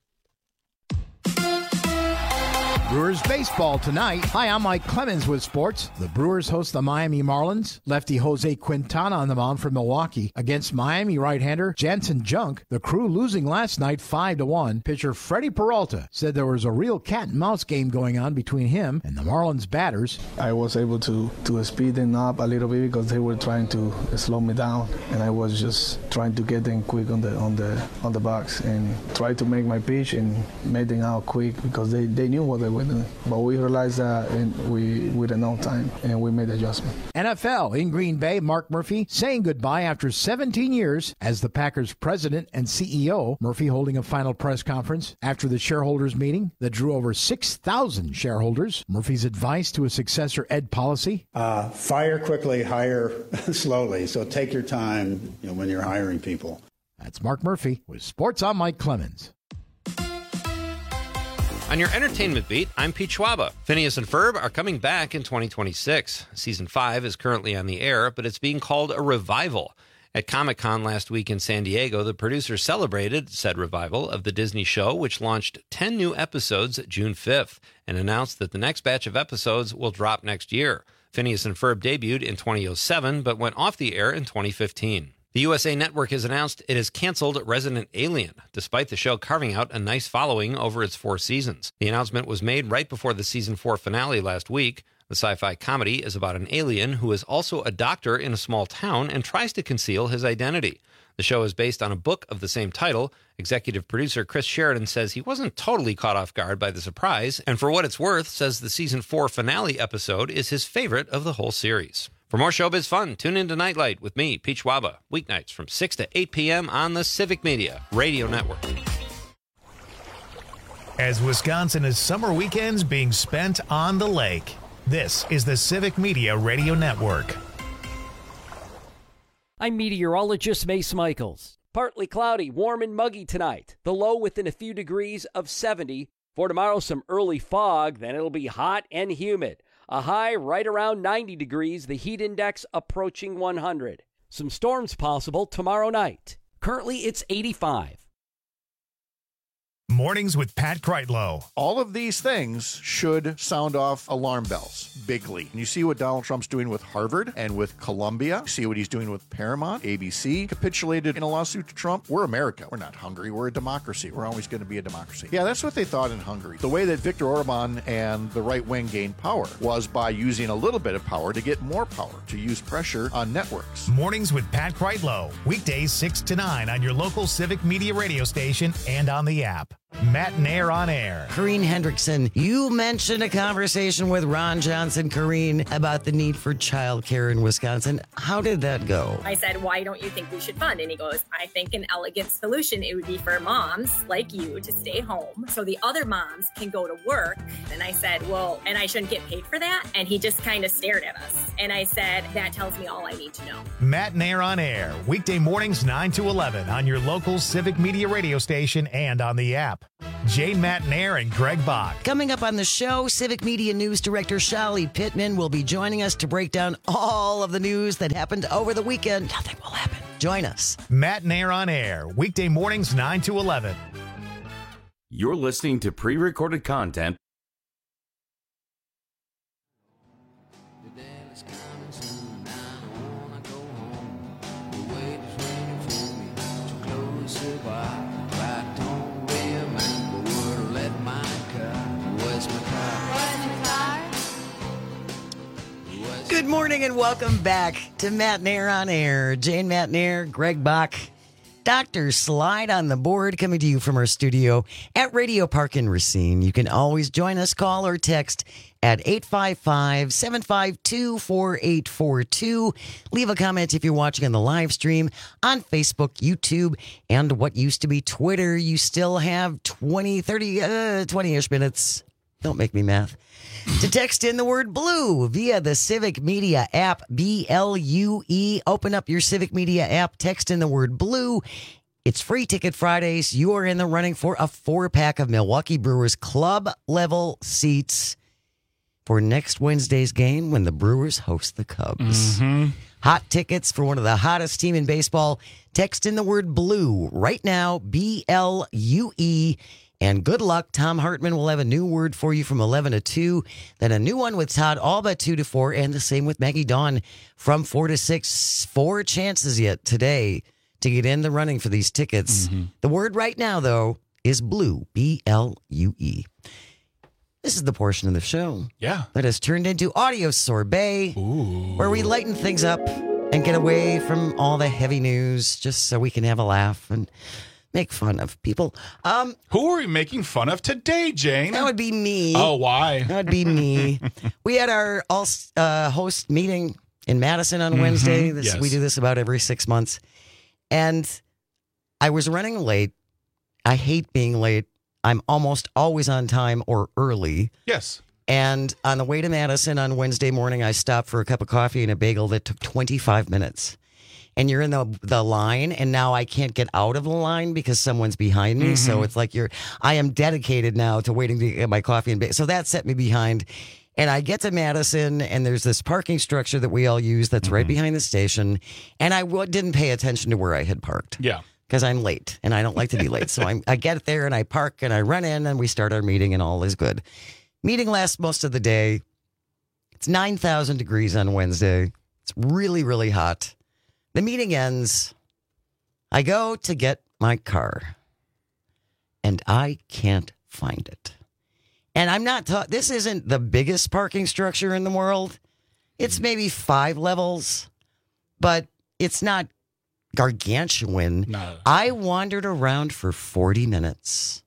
Brewers baseball tonight. Hi, I'm Mike Clemens with sports. The Brewers host the Miami Marlins. Lefty Jose Quintana on the mound for Milwaukee against Miami right-hander Jansen Junk. The Crew losing last night five to one. Pitcher Freddie Peralta said there was a real cat and mouse game going on between him and the Marlins batters. I was able to to speed them up a little bit because they were trying to slow me down, and I was just trying to get them quick on the on the on the box and try to make my pitch and make them out quick because they, they knew what they were. But we realized that and we with enough time, and we made the adjustment. N F L in Green Bay, Mark Murphy saying goodbye after seventeen years as the Packers president and C E O. Murphy holding a final press conference after the shareholders meeting that drew over six thousand shareholders. Murphy's advice to his successor, Ed Policy. Uh, fire quickly, hire slowly. So take your time, you know, when you're hiring people. That's Mark Murphy with Sports. I'm Mike Clemens. On your entertainment beat, I'm Pete Schwaba. Phineas and Ferb are coming back in twenty twenty-six. Season five is currently on the air, but it's being called a revival. At Comic-Con last week in San Diego, the producers celebrated said revival of the Disney show, which launched ten new episodes June fifth, and announced that the next batch of episodes will drop next year. Phineas and Ferb debuted in two thousand seven, but went off the air in twenty fifteen. The U S A Network has announced it has canceled Resident Alien, despite the show carving out a nice following over its four seasons. The announcement was made right before the season four finale last week. The sci-fi comedy is about an alien who is also a doctor in a small town and tries to conceal his identity. The show is based on a book of the same title. Executive producer Chris Sheridan says he wasn't totally caught off guard by the surprise, and for what it's worth, says the season four finale episode is his favorite of the whole series. For more showbiz fun, tune in to Nightlight with me, Pete Schwaba, weeknights from six to eight p.m. on the Civic Media Radio Network. As Wisconsin is summer weekends being spent on the lake, this is the Civic Media Radio Network. I'm meteorologist Mace Michaels. Partly cloudy, warm and muggy tonight. The low within a few degrees of seventy. For tomorrow, some early fog, then it'll be hot and humid. A high right around ninety degrees, the heat index approaching one hundred. Some storms possible tomorrow night. Currently, it's eighty-five. Mornings with Pat Kreitlow. All of these things should sound off alarm bells bigly. And you see what Donald Trump's doing with Harvard and with Columbia. You see what he's doing with Paramount. A B C capitulated in a lawsuit to Trump. We're America. We're not Hungary. We're a democracy. We're always going to be a democracy. Yeah, that's what they thought in Hungary. The way that Viktor Orban and the right wing gained power was by using a little bit of power to get more power, to use pressure on networks. Mornings with Pat Kreitlow. Weekdays six to nine on your local Civic Media radio station and on the app. Matt Nair on air. Corrine Hendrickson, you mentioned a conversation with Ron Johnson, Corrine, about the need for childcare in Wisconsin. How did that go? I said, why don't you think we should fund? And he goes, I think an elegant solution, it would be for moms like you to stay home so the other moms can go to work. And I said, well, and I shouldn't get paid for that? And he just kind of stared at us. And I said, that tells me all I need to know. Matt Nair on air. Weekday mornings nine to eleven on your local Civic Media radio station and on the app. Jane Matt Nair and Greg Bach. Coming up on the show, Civic Media News Director Shali Pittman will be joining us to break down all of the news that happened over the weekend. Nothing will happen. Join us. Matt Nair on air. Weekday mornings nine to eleven. You're listening to pre-recorded content. Good morning and welcome back to Matt Nair on Air. Jane Matt Nair, Greg Bach, Doctor Slide on the board, coming to you from our studio at Radio Park in Racine. You can always join us, call or text at eight five five, seven five two, four eight four two. Leave a comment if you're watching on the live stream on Facebook, YouTube, and what used to be Twitter. You still have twenty, thirty, uh, twenty-ish minutes. Don't make me math. To text in the word blue via the Civic Media app, B L U E. Open up your Civic Media app, text in the word blue. It's Free Ticket Fridays. You are in the running for a four-pack of Milwaukee Brewers club-level seats for next Wednesday's game when the Brewers host the Cubs. Mm-hmm. Hot tickets for one of the hottest team in baseball. Text in the word blue right now, B L U E. And good luck. Tom Hartman will have a new word for you from eleven to two. Then a new one with Todd Alba, two to four. And the same with Maggie Dawn from four to six. Four chances yet today to get in the running for these tickets. Mm-hmm. The word right now, though, is blue. B L U E. This is the portion of the show yeah. that has turned into Audio Sorbet, Ooh. Where we lighten things up and get away from all the heavy news just so we can have a laugh and make fun of people. Um, Who are we making fun of today, Jane? That would be me. Oh, why? That would be me. We had our all uh, host meeting in Madison on mm-hmm. Wednesday. This, yes. We do this about every six months. And I was running late. I hate being late. I'm almost always on time or early. Yes. And on the way to Madison on Wednesday morning, I stopped for a cup of coffee and a bagel that took twenty-five minutes. And you're in the the line, and now I can't get out of the line because someone's behind me. Mm-hmm. So it's like you're, I am dedicated now to waiting to get my coffee and bagel. So that set me behind. And I get to Madison, and there's this parking structure that we all use that's mm-hmm. right behind the station. And I w- didn't pay attention to where I had parked. Yeah. Because I'm late, and I don't like to be late. So I'm, I get there, and I park, and I run in, and we start our meeting, and all is good. Meeting lasts most of the day. It's nine thousand degrees on Wednesday. It's really, really hot. The meeting ends. I go to get my car, and I can't find it. And I'm not ta- this isn't the biggest parking structure in the world. It's maybe five levels, but it's not gargantuan. No. I wandered around for forty minutes.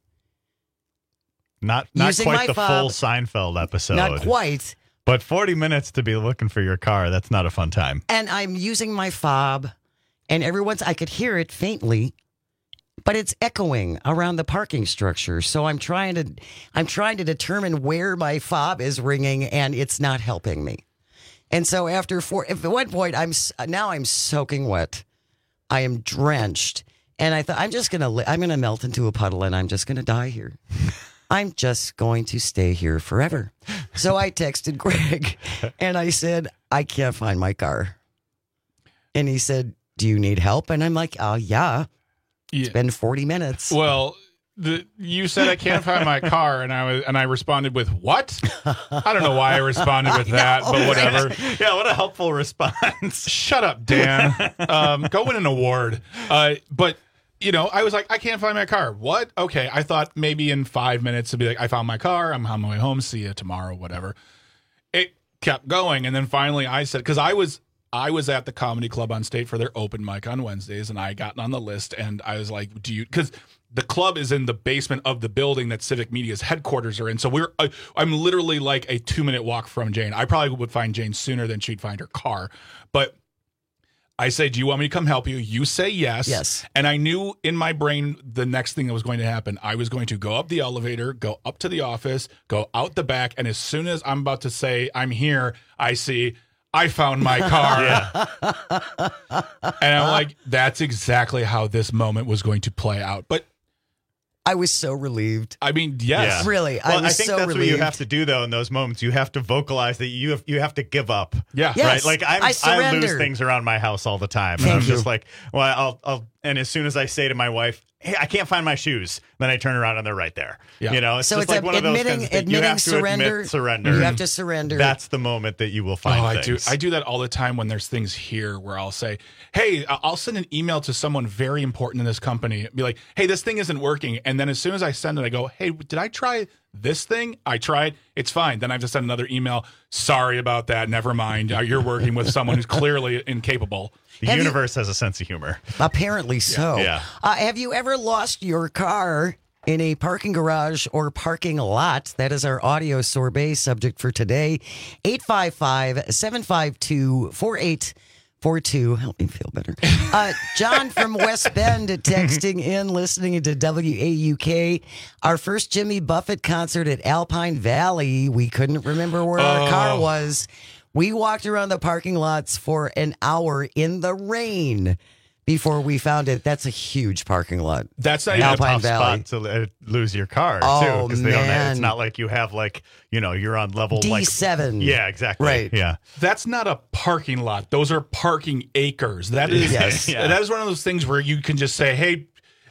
Not not Using quite my the fob. full Seinfeld episode. Not quite. But forty minutes to be looking for your car, that's not a fun time. And I'm using my fob, and every once I could hear it faintly, but it's echoing around the parking structure. So I'm trying to I'm trying to determine where my fob is ringing, and it's not helping me. And so after four, at one point, I'm now I'm soaking wet. I am drenched, and I thought I'm just gonna I'm gonna melt into a puddle, and I'm just gonna die here. I'm just going to stay here forever. So I texted Greg and I said, I can't find my car. And he said, do you need help? And I'm like, oh, yeah. It's yeah. been forty minutes. Well, the, you said I can't find my car, and I was and I responded with what? I don't know why I responded with that, know, but whatever. Right? Yeah, what a helpful response. Shut up, Dan. um, go win an award. Uh, but you know, I was like, I can't find my car. What? Okay. I thought maybe in five minutes to be like, I found my car. I'm on my way home. See you tomorrow, whatever. It kept going. And then finally I said, because I was I was at the Comedy Club on State for their open mic on Wednesdays, and I got on the list, and I was like, do you, because the club is in the basement of the building that Civic Media's headquarters are in. So we're, uh, I'm literally like a two minute walk from Jane. I probably would find Jane sooner than she'd find her car. But I say, do you want me to come help you? You say yes. Yes. And I knew in my brain the next thing that was going to happen. I was going to go up the elevator, go up to the office, go out the back. And as soon as I'm about to say I'm here, I see I found my car. Yeah. And I'm like, that's exactly how this moment was going to play out. But I was so relieved. I mean, yes. Yeah. Really, I well, was I think so that's relieved. what you have to do, though, in those moments. You have to vocalize that you have you have to give up. Yeah. Yes, right? Like, I'm, I I, surrender. lose things around my house all the time. And Thank I'm you. just like, well, I'll, I'll, and as soon as I say to my wife, hey, I can't find my shoes. Then I turn around and they're right there. Yeah. You know, it's so just it's like one of those admitting, kinds of things. admitting You have to surrender. admit surrender. You have to surrender. That's the moment that you will find oh, I things. do. I do that all the time when there's things here where I'll say, hey, I'll send an email to someone very important in this company. Be like, hey, this thing isn't working. And then as soon as I send it, I go, hey, did I try this thing? I tried. It's fine. Then I have to send another email. Sorry about that. Never mind. You're working with someone who's clearly incapable. The have universe you, has a sense of humor. Apparently so. Yeah. yeah. Uh, have you ever lost your car in a parking garage or parking lot? That is our audio sorbet subject for today. eight five five, seven five two, four eight four two. Help me feel better. Uh, John from West Bend texting in, listening to W A U K. Our first Jimmy Buffett concert at Alpine Valley. We couldn't remember where oh. our car was. We walked around the parking lots for an hour in the rain before we found it. That's a huge parking lot. That's not even Alpine a tough Valley. spot to uh, lose your car, oh, too. Because they don't have, man. it's not like you have, like, you know, you're on level D seven. Like, yeah, exactly. Right. Yeah. That's not a parking lot. Those are parking acres. That is, yes. yeah. That is one of those things where you can just say, hey,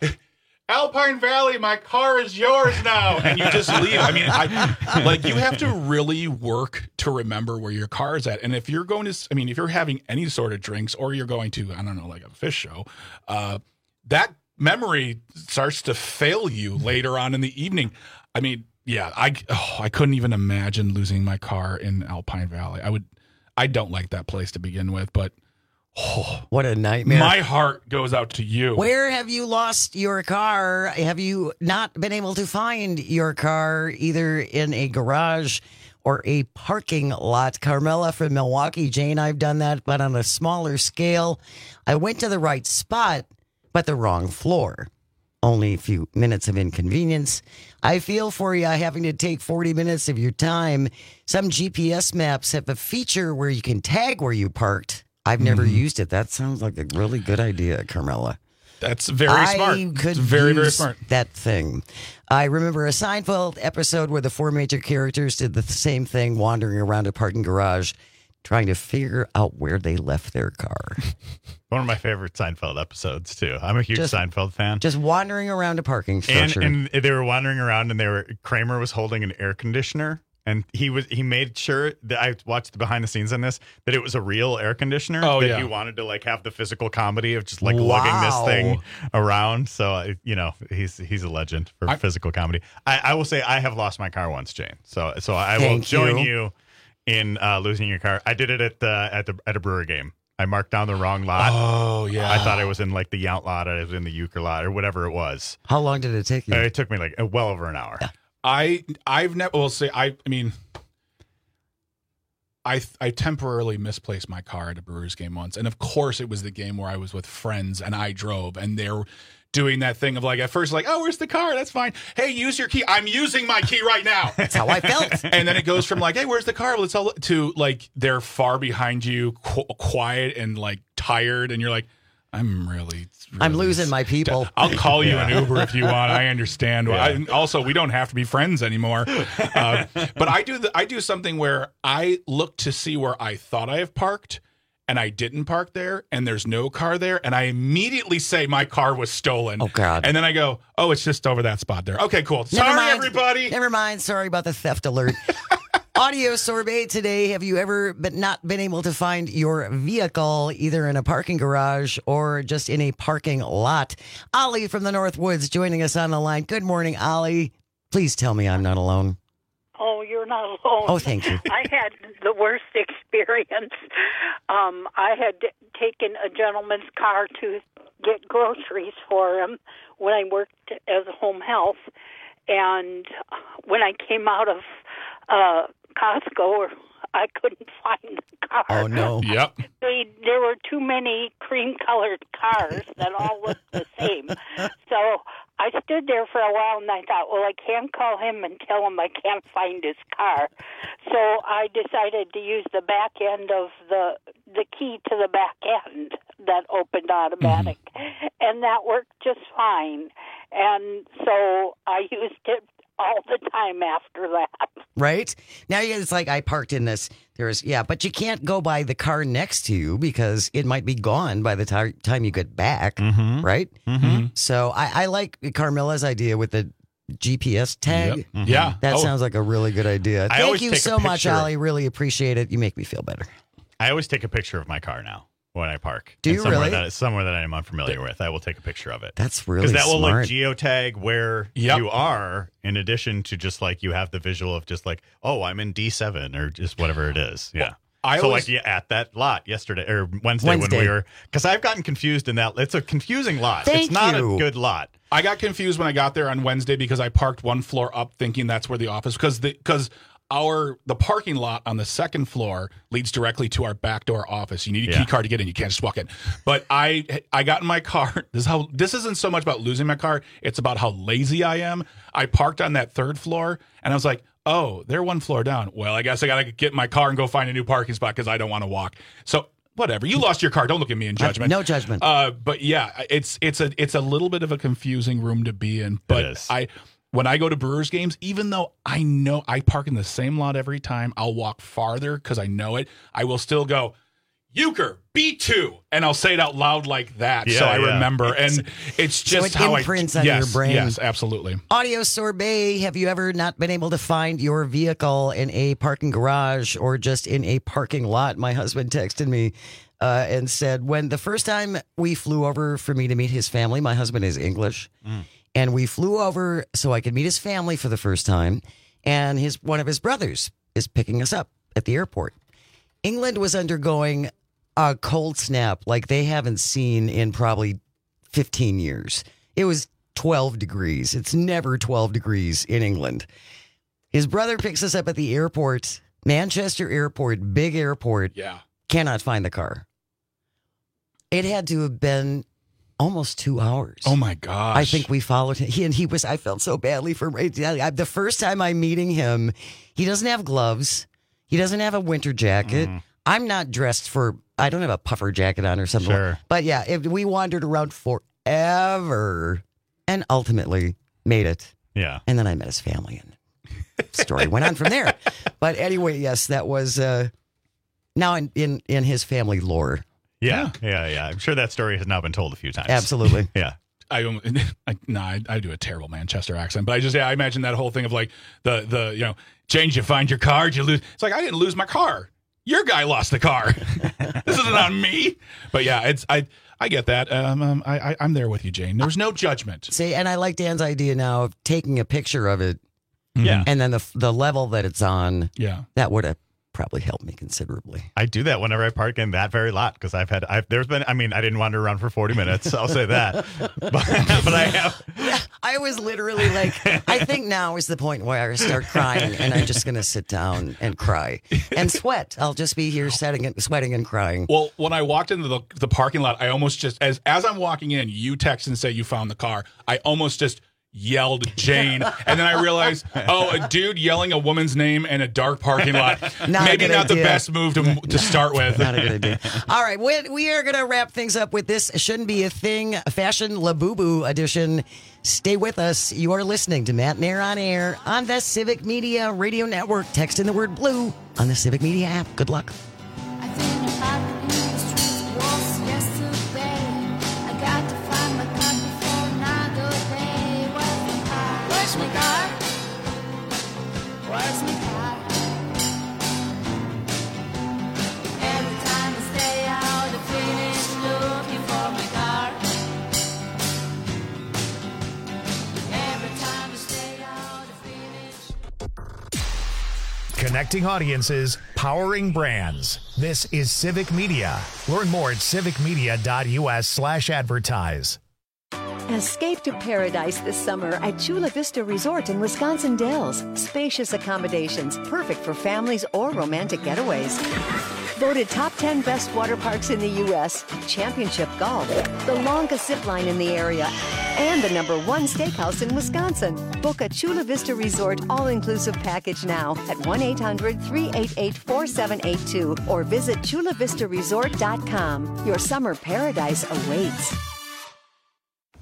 Alpine Valley, my car is yours now. And you just leave. I mean, I, like, you have to really work to remember where your car is at. And if you're going to, I mean, if you're having any sort of drinks or you're going to, I don't know, like a fish show, uh, that memory starts to fail you later on in the evening. I mean, yeah, I, oh, I couldn't even imagine losing my car in Alpine Valley. I would, I don't like that place to begin with, but oh, what a nightmare. My heart goes out to you. Where have you lost your car? Have you not been able to find your car either in a garage or a parking lot? Carmela from Milwaukee. Jane, I've done that, but on a smaller scale. I went to the right spot, but the wrong floor. Only a few minutes of inconvenience. I feel for you having to take forty minutes of your time. Some G P S maps have a feature where you can tag where you parked. I've never mm-hmm. used it. That sounds like a really good idea, Carmela. That's very I smart. Could it's very, use very smart. That thing. I remember a Seinfeld episode where the four major characters did the same thing, wandering around a parking garage, trying to figure out where they left their car. One of my favorite Seinfeld episodes, too. I'm a huge just, Seinfeld fan. Just wandering around a parking structure. And, and they were wandering around, and they were Kramer was holding an air conditioner. And he was he made sure that I watched the behind the scenes on this, that it was a real air conditioner. Oh, that yeah. he wanted to like have the physical comedy of just like wow. lugging this thing around. So, you know, he's he's a legend for I, physical comedy. I, I will say I have lost my car once, Jane. So so I will join you, you in uh, losing your car. I did it at the at the at a Brewer game. I marked down the wrong lot. Oh, yeah. I thought I was in like the Yount lot. I was in the Euchre lot or whatever it was. How long did it take you? Uh, it took me like well over an hour. Yeah. I I've never. Well, say I. I mean, I I temporarily misplaced my car at a Brewers game once, and of course it was the game where I was with friends and I drove, and they're doing that thing of like at first like, oh, where's the car? That's fine. Hey, use your key. I'm using my key right now. That's how I felt. And then it goes from like, hey, where's the car? Well, it's all to like they're far behind you, qu- quiet and like tired, and you're like, I'm really, really I'm losing my people. I'll call you yeah. an Uber if you want. I understand. Yeah. I, also, we don't have to be friends anymore. Uh, but I do the, I do something where I look to see where I thought I have parked, and I didn't park there, and there's no car there, and I immediately say my car was stolen. Oh, God. And then I go, oh, it's just over that spot there. Okay, cool. Sorry, Never mind. everybody. Never mind. Sorry about the theft alert. Audio sorbet today. Have you ever but not been able to find your vehicle either in a parking garage or just in a parking lot? Ollie from the Northwoods joining us on the line. Good morning, Ollie. Please tell me I'm not alone. Oh, you're not alone. Oh, thank you. I had the worst experience. Um, I had taken a gentleman's car to get groceries for him when I worked as a home health. And when I came out of uh, Costco, I couldn't find the car. Oh, no. Yep. They, there were too many cream-colored cars that all looked the same. So I stood there for a while, and I thought, well, I can't call him and tell him I can't find his car. So I decided to use the back end of the the key to the back end that opened automatic, mm-hmm. and that worked just fine. And so I used it all the time after that. Right? Now it's like I parked in this. There's, yeah, but you can't go by the car next to you because it might be gone by the ti- time you get back. Mm-hmm. Right? Mm-hmm. So I, I like Carmilla's idea with the G P S tag. Yep. Mm-hmm. Yeah. That Oh. sounds like a really good idea. I Thank always you take a so much, picture. Ollie. Really appreciate it. You make me feel better. I always take a picture of my car now when I park. Do And you somewhere really? That, somewhere that I'm unfamiliar with, I will take a picture of it. That's really Because that will smart. like geotag where Yep. you are, in addition to just like you have the visual of just like, oh, I'm in D seven or just whatever it is. Yeah. I so always- like yeah, at that lot yesterday or Wednesday, Wednesday. when we were, because I've gotten confused in that. It's a confusing lot. Thank it's not you. a good lot. I got confused when I got there on Wednesday because I parked one floor up thinking that's where the office, because the because our the parking lot on the second floor leads directly to our back door office. You need a Yeah. key card to get in. You can't just walk in. But I I got in my car. This is how this isn't so much about losing my car. It's about how lazy I am. I parked on that third floor and I was like, oh, they're one floor down. Well, I guess I got to get in my car and go find a new parking spot because I don't want to walk. So whatever. You lost your car. Don't look at me in judgment. No judgment. Uh, but yeah, it's it's a it's a little bit of a confusing room to be in. But is. I when I go to Brewers games, even though I know I park in the same lot every time, I'll walk farther because I know it. I will still go, Euchre, B two, and I'll say it out loud like that, so Yeah, I yeah. remember. And it's So just it how imprints I on your yes, brain. Yes, absolutely. Audio sorbet. Have you ever not been able to find your vehicle in a parking garage or just in a parking lot? My husband texted me uh, and said, when the first time we flew over for me to meet his family, my husband is English, and we flew over so I could meet his family for the first time, and his one of his brothers is picking us up at the airport. England was undergoing a cold snap like they haven't seen in probably fifteen years. It was twelve degrees. It's never twelve degrees in England. His brother picks us up at the airport, Manchester Airport, big airport. Yeah. Cannot find the car. It had to have been almost two hours. Oh my gosh. I think we followed him. He, and he was, I felt so badly for Ray. I- The first time I'm meeting him, he doesn't have gloves. He doesn't have a winter jacket. Mm. I'm not dressed for, I don't have a puffer jacket on or something. Sure. But yeah, if we wandered around forever and ultimately made it. Yeah. And then I met his family and story went on from there. But anyway, yes, that was uh, now in, in, in his family lore. Yeah, yeah, yeah. I'm sure that story has now been told a few times. Absolutely. Yeah. I don't. I, no, I, I do a terrible Manchester accent, but I just yeah, I imagine that whole thing of like the the you know, James, you find your car, did you lose. It's like I didn't lose my car. Your guy lost the car. This isn't on me. But yeah, it's I I get that. Um, um I, I I'm there with you, Jane. There was no judgment. See, and I like Dan's idea now of taking a picture of it. Yeah. And then the the level that it's on. Yeah. That would have probably helped me considerably. I do that whenever I park in that very lot because I've had, I've, there's been, I mean, I didn't wander around for forty minutes. I'll say that. But, but I have. Yeah, I was literally like, I think now is the point where I start crying and I'm just going to sit down and cry and sweat. I'll just be here sweating and, sweating and crying. Well, when I walked into the, the parking lot, I almost just, as as I'm walking in, you text and say you found the car. I almost just yelled Jane. And then I realized, oh, a dude yelling a woman's name in a dark parking lot. Not Maybe a good not idea. the best move to, to start with. Not a good idea. All right, we, we are going to wrap things up with this Shouldn't Be a Thing Fashion Labubu edition. Stay with us. You are listening to Matt and Air on Air on the Civic Media Radio Network. Text in the word blue on the Civic Media app. Good luck. Connecting audiences, powering brands. This is Civic Media. Learn more at civicmedia.us slash advertise. Escape to paradise this summer at Chula Vista Resort in Wisconsin Dells. Spacious accommodations, perfect for families or romantic getaways. Voted top ten best water parks in the U S, championship golf, the longest zip line in the area, and the number one steakhouse in Wisconsin. Book a Chula Vista Resort all-inclusive package now at one eight hundred, three eight eight, four seven eight two or visit chula vista resort dot com. Your summer paradise awaits.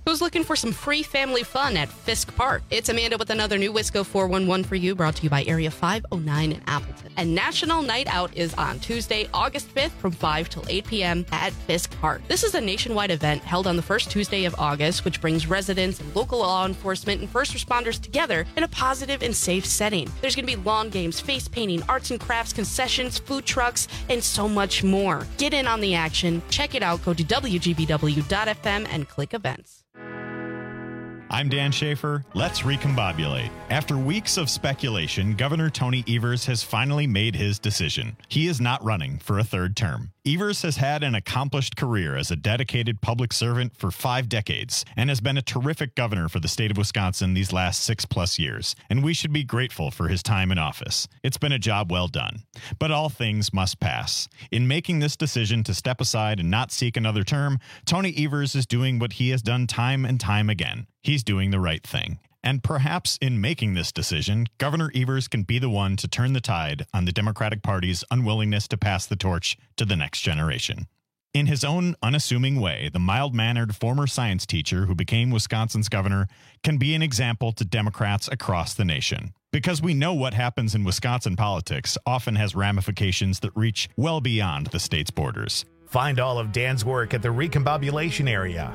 Who's looking for some free family fun at Fisk Park? It's Amanda with another new Wisco four one one for you, brought to you by Area five oh nine in Appleton. And National Night Out is on Tuesday, August fifth from five till eight p.m. at Fisk Park. This is a nationwide event held on the first Tuesday of August, which brings residents and local law enforcement and first responders together in a positive and safe setting. There's going to be lawn games, face painting, arts and crafts, concessions, food trucks, and so much more. Get in on the action. Check it out. Go to W G B W dot F M and click events. I'm Dan Schaefer. Let's recombobulate. After weeks of speculation, Governor Tony Evers has finally made his decision. He is not running for a third term. Evers has had an accomplished career as a dedicated public servant for five decades and has been a terrific governor for the state of Wisconsin these last six plus years, and we should be grateful for his time in office. It's been a job well done. But all things must pass. In making this decision to step aside and not seek another term, Tony Evers is doing what he has done time and time again. He's doing the right thing. And perhaps in making this decision, Governor Evers can be the one to turn the tide on the Democratic Party's unwillingness to pass the torch to the next generation. In his own unassuming way, the mild-mannered former science teacher who became Wisconsin's governor can be an example to Democrats across the nation. Because we know what happens in Wisconsin politics often has ramifications that reach well beyond the state's borders. Find all of Dan's work at the Recombobulation area.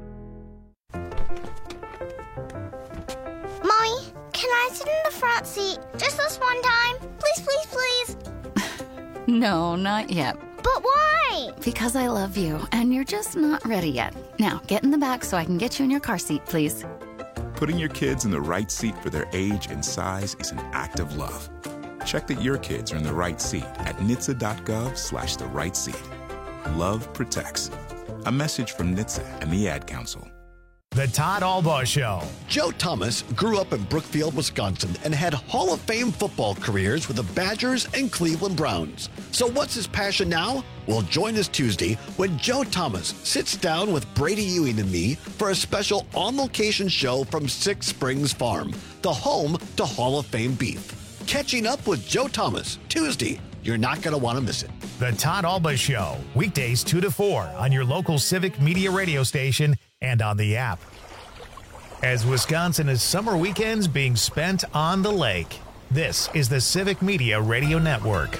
Mommy, can I sit in the front seat just this one time? Please, please, please. No, not yet. But why? Because I love you, and you're just not ready yet. Now, get in the back so I can get you in your car seat, please. Putting your kids in the right seat for their age and size is an act of love. Check that your kids are in the right seat at N H T S A dot gov slash the right seat. Love protects. A message from N H T S A and the Ad Council. The Todd Albaugh Show. Joe Thomas grew up in Brookfield, Wisconsin, and had Hall of Fame football careers with the Badgers and Cleveland Browns. So what's his passion now? Well, join us Tuesday when Joe Thomas sits down with Brady Ewing and me for a special on-location show from Six Springs Farm, the home to Hall of Fame beef. Catching up with Joe Thomas, Tuesday. You're not going to want to miss it. The Todd Albaugh Show, weekdays two to four on your local Civic Media radio station and on the app. As Wisconsin is summer weekends being spent on the lake, this is the Civic Media Radio Network.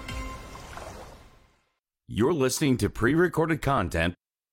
You're listening to pre-recorded content.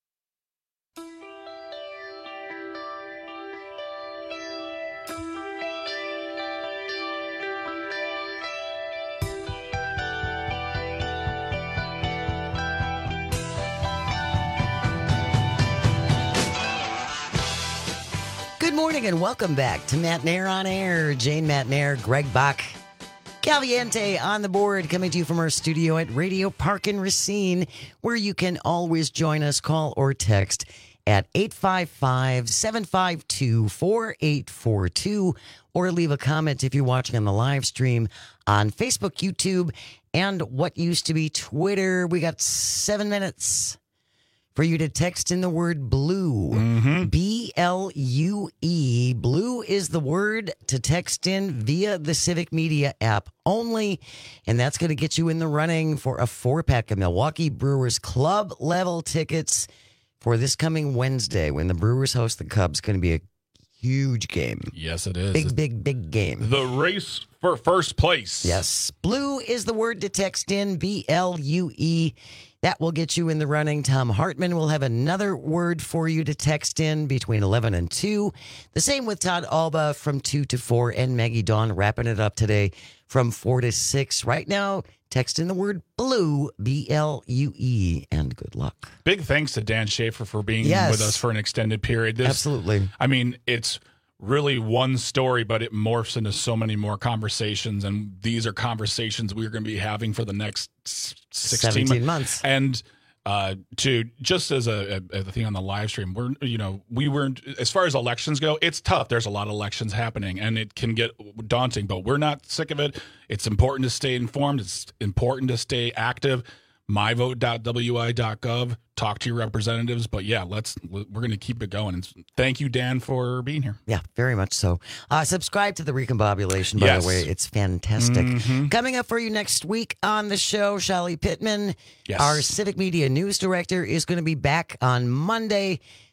Good morning and welcome back to Matt Nair on Air. Jane Matt Nair, Greg Bach, Calviente on the board, coming to you from our studio at Radio Park in Racine, where you can always join us, call or text at eight five five, seven five two, four eight four two, or leave a comment if you're watching on the live stream on Facebook, YouTube, and what used to be Twitter. We got seven minutes for you to text in the word blue. Mm-hmm. B L U E. Blue is the word to text in via the Civic Media app only. And that's going to get you in the running for a four-pack of Milwaukee Brewers club level tickets for this coming Wednesday when the Brewers host the Cubs. Going to be a huge game. Yes, it is. Big, big, big game. The race for first place. Yes. Blue is the word to text in. B L U E. That will get you in the running. Tom Hartman will have another word for you to text in between eleven and two. The same with Todd Albaugh from two to four, and Maggie Dawn wrapping it up today from four to six. Right now, text in the word blue, B L U E, and good luck. Big thanks to Dan Schaefer for being yes. with us for an extended period. This, Absolutely. I mean, it's really one story, but it morphs into so many more conversations, and these are conversations we're going to be having for the next sixteen seventeen months. And uh, to just as a, a, a thing on the live stream, we're you know we weren't as far as elections go. It's tough. There's a lot of elections happening, and it can get daunting. But we're not sick of it. It's important to stay informed. It's important to stay active. my vote dot w i dot gov. Talk to your representatives. But yeah, let's we're going to keep it going. And thank you, Dan, for being here. Yeah, very much so. Uh, subscribe to the Recombobulation, by Yes. the way. It's fantastic. Mhm. Coming up for you next week on the show, Shally Pittman, Yes. our Civic Media News Director, is going to be back on Monday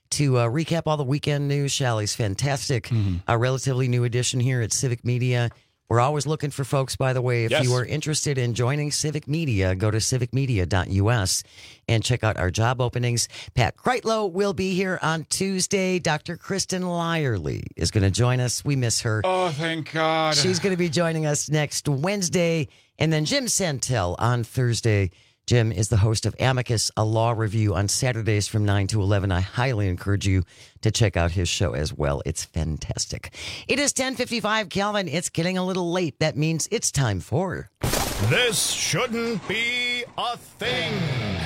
to uh, recap all the weekend news. Shally's fantastic, Mm-hmm. a relatively new addition here at Civic Media. We're always looking for folks, by the way. If Yes. you are interested in joining Civic Media, go to civic media dot u s and check out our job openings. Pat Kreitlow will be here on Tuesday. Doctor Kristen Lyerly is going to join us. We miss her. Oh, thank God. She's going to be joining us next Wednesday. And then Jim Santel on Thursday. Jim is the host of Amicus, a law review on Saturdays from nine to eleven. I highly encourage you to check out his show as well. It's fantastic. It is ten fifty-five, Calvin. It's getting a little late. That means it's time for... This shouldn't be a thing.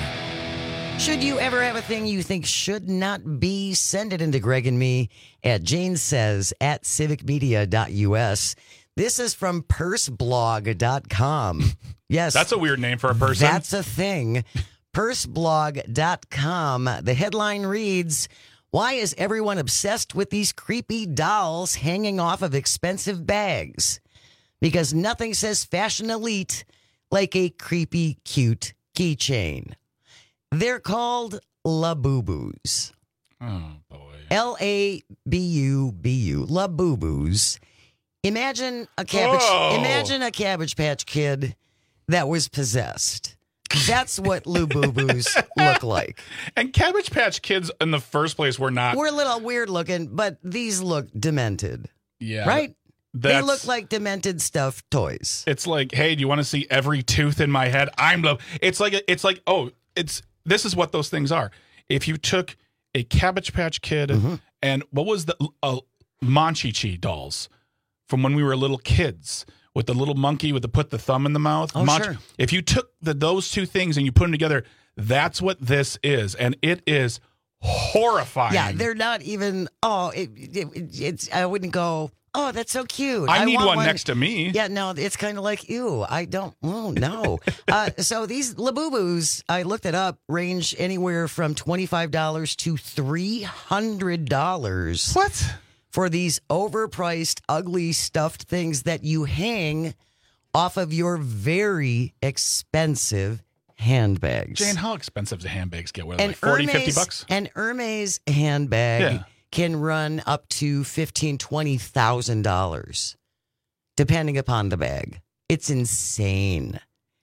Should you ever have a thing you think should not be, send it into Greg and me at Jane Says at civic media dot u s. This is from purse blog dot com. Yes. That's a weird name for a person. That's a thing. purse blog dot com. The headline reads, "Why is everyone obsessed with these creepy dolls hanging off of expensive bags? Because nothing says fashion elite like a creepy, cute keychain. They're called Labubu's. Oh, boy. L A B U B U. Labubu's. Imagine a cabbage. Whoa. Imagine a Cabbage Patch Kid that was possessed. That's what Labubu's look like. And Cabbage Patch Kids in the first place were not. We're a little weird looking, but these look demented. Yeah. Right? They That's- look like demented stuffed toys. It's like, hey, do you want to see every tooth in my head? I'm love. It's like it's like oh, it's this is what those things are. If you took a Cabbage Patch Kid Mm-hmm. and what was the uh, Monchi-Chi dolls from when we were little kids with the little monkey with the put the thumb in the mouth. Oh, Monch- sure. If you took the, those two things and you put them together, that's what this is, and it is horrifying. Yeah, they're not even. Oh, it, it, it's. I wouldn't go. Oh, that's so cute. I need want one next to me. Yeah, no, it's kind of like, ew, I don't, oh, no. uh, so these Labubus, I looked it up, range anywhere from twenty-five dollars to three hundred dollars. What? For these overpriced, ugly, stuffed things that you hang off of your very expensive handbags. Jane, how expensive do handbags get? What, An like forty, fifty Hermes- bucks? An Hermes handbag Yeah. can run up to fifteen, twenty thousand dollars, depending upon the bag. It's insane.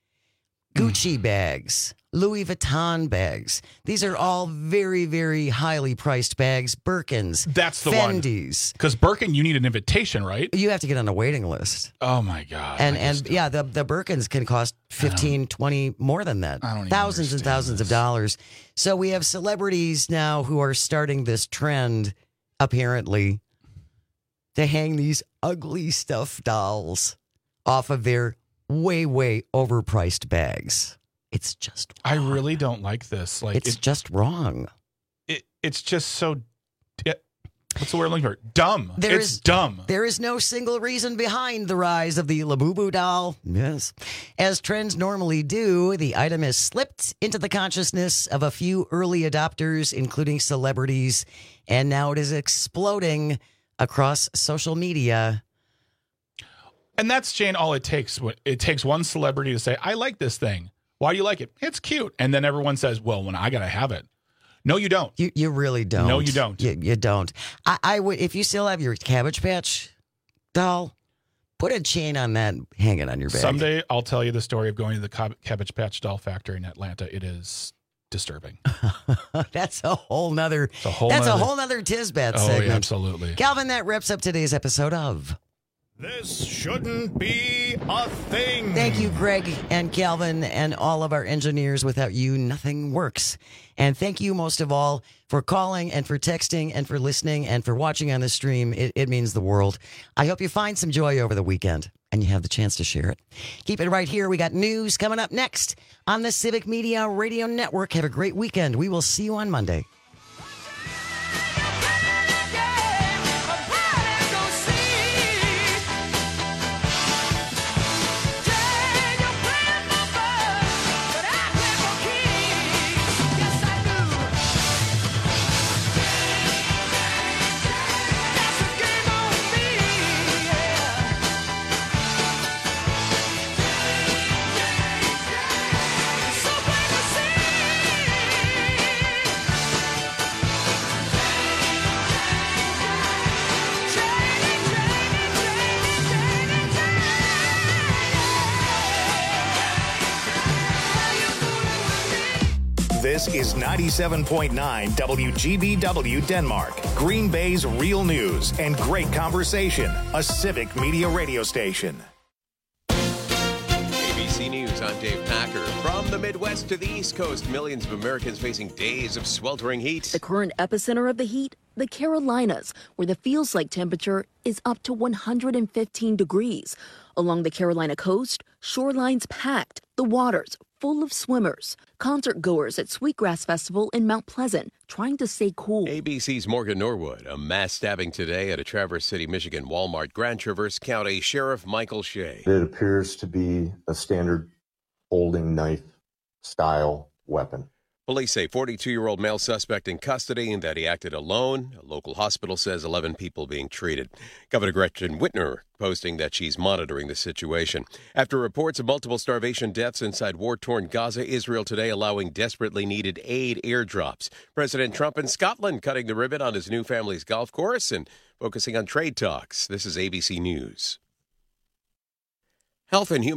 Gucci bags, Louis Vuitton bags. These are all very, very highly priced bags. Birkins, That's the Fendi's. Because Birkin, you need an invitation, right? You have to get on a waiting list. Oh my God. And I and just- yeah, the the Birkins can cost fifteen, twenty, more than that. I don't even thousands and thousands of dollars. So we have celebrities now who are starting this trend, apparently, to hang these ugly stuffed dolls off of their way, way overpriced bags. It's just I really don't like this. Like it's it, just wrong. it, it's just so. It, what's the word I'm looking for? Dumb. There it's is- dumb. There is no single reason behind the rise of the Labubu doll. Yes. As trends normally do, the item has slipped into the consciousness of a few early adopters, including celebrities, and now it is exploding across social media. And that's, Jane, all it takes. It takes one celebrity to say, I like this thing. Why do you like it? It's cute. And then everyone says, well, when I got to have it. No, you don't. You you really don't. No, you don't. You, you don't. I, I would, if you still have your Cabbage Patch doll, put a chain on that and hang it on your bag. Someday I'll tell you the story of going to the Cab- Cabbage Patch doll factory in Atlanta. It is disturbing. That's a whole nother. a whole that's nother- a whole nother Tisbet Oh, segment. yeah, absolutely. Calvin, that wraps up today's episode of This shouldn't be a thing. Thank you, Greg and Calvin, and all of our engineers. Without you, nothing works. And thank you most of all for calling and for texting and for listening and for watching on the stream. It, it means the world. I hope you find some joy over the weekend and you have the chance to share it. Keep it right here. We got news coming up next on the Civic Media Radio Network. Have a great weekend. We will see you on Monday. This is ninety-seven point nine W G B W Denmark, Green Bay's real news and great conversation, a civic media radio station. A B C News, I'm Dave Packer. From the Midwest to the East Coast, millions of Americans facing days of sweltering heat. The current epicenter of the heat, the Carolinas, where the feels-like temperature is up to one hundred fifteen degrees. Along the Carolina coast, shorelines packed, the waters full of swimmers. Concert goers at Sweetgrass Festival in Mount Pleasant trying to stay cool. A B C's Morgan Norwood. A mass stabbing today at a Traverse City, Michigan Walmart. Grand Traverse County Sheriff Michael Shea. It appears to be a standard folding knife style weapon. Police say forty-two-year-old male suspect in custody and that he acted alone. A local hospital says eleven people being treated. Governor Gretchen Whitmer posting that she's monitoring the situation. After reports of multiple starvation deaths inside war-torn Gaza, Israel today allowing desperately needed aid airdrops. President Trump in Scotland cutting the ribbon on his new family's golf course and focusing on trade talks. This is A B C News. Health and Human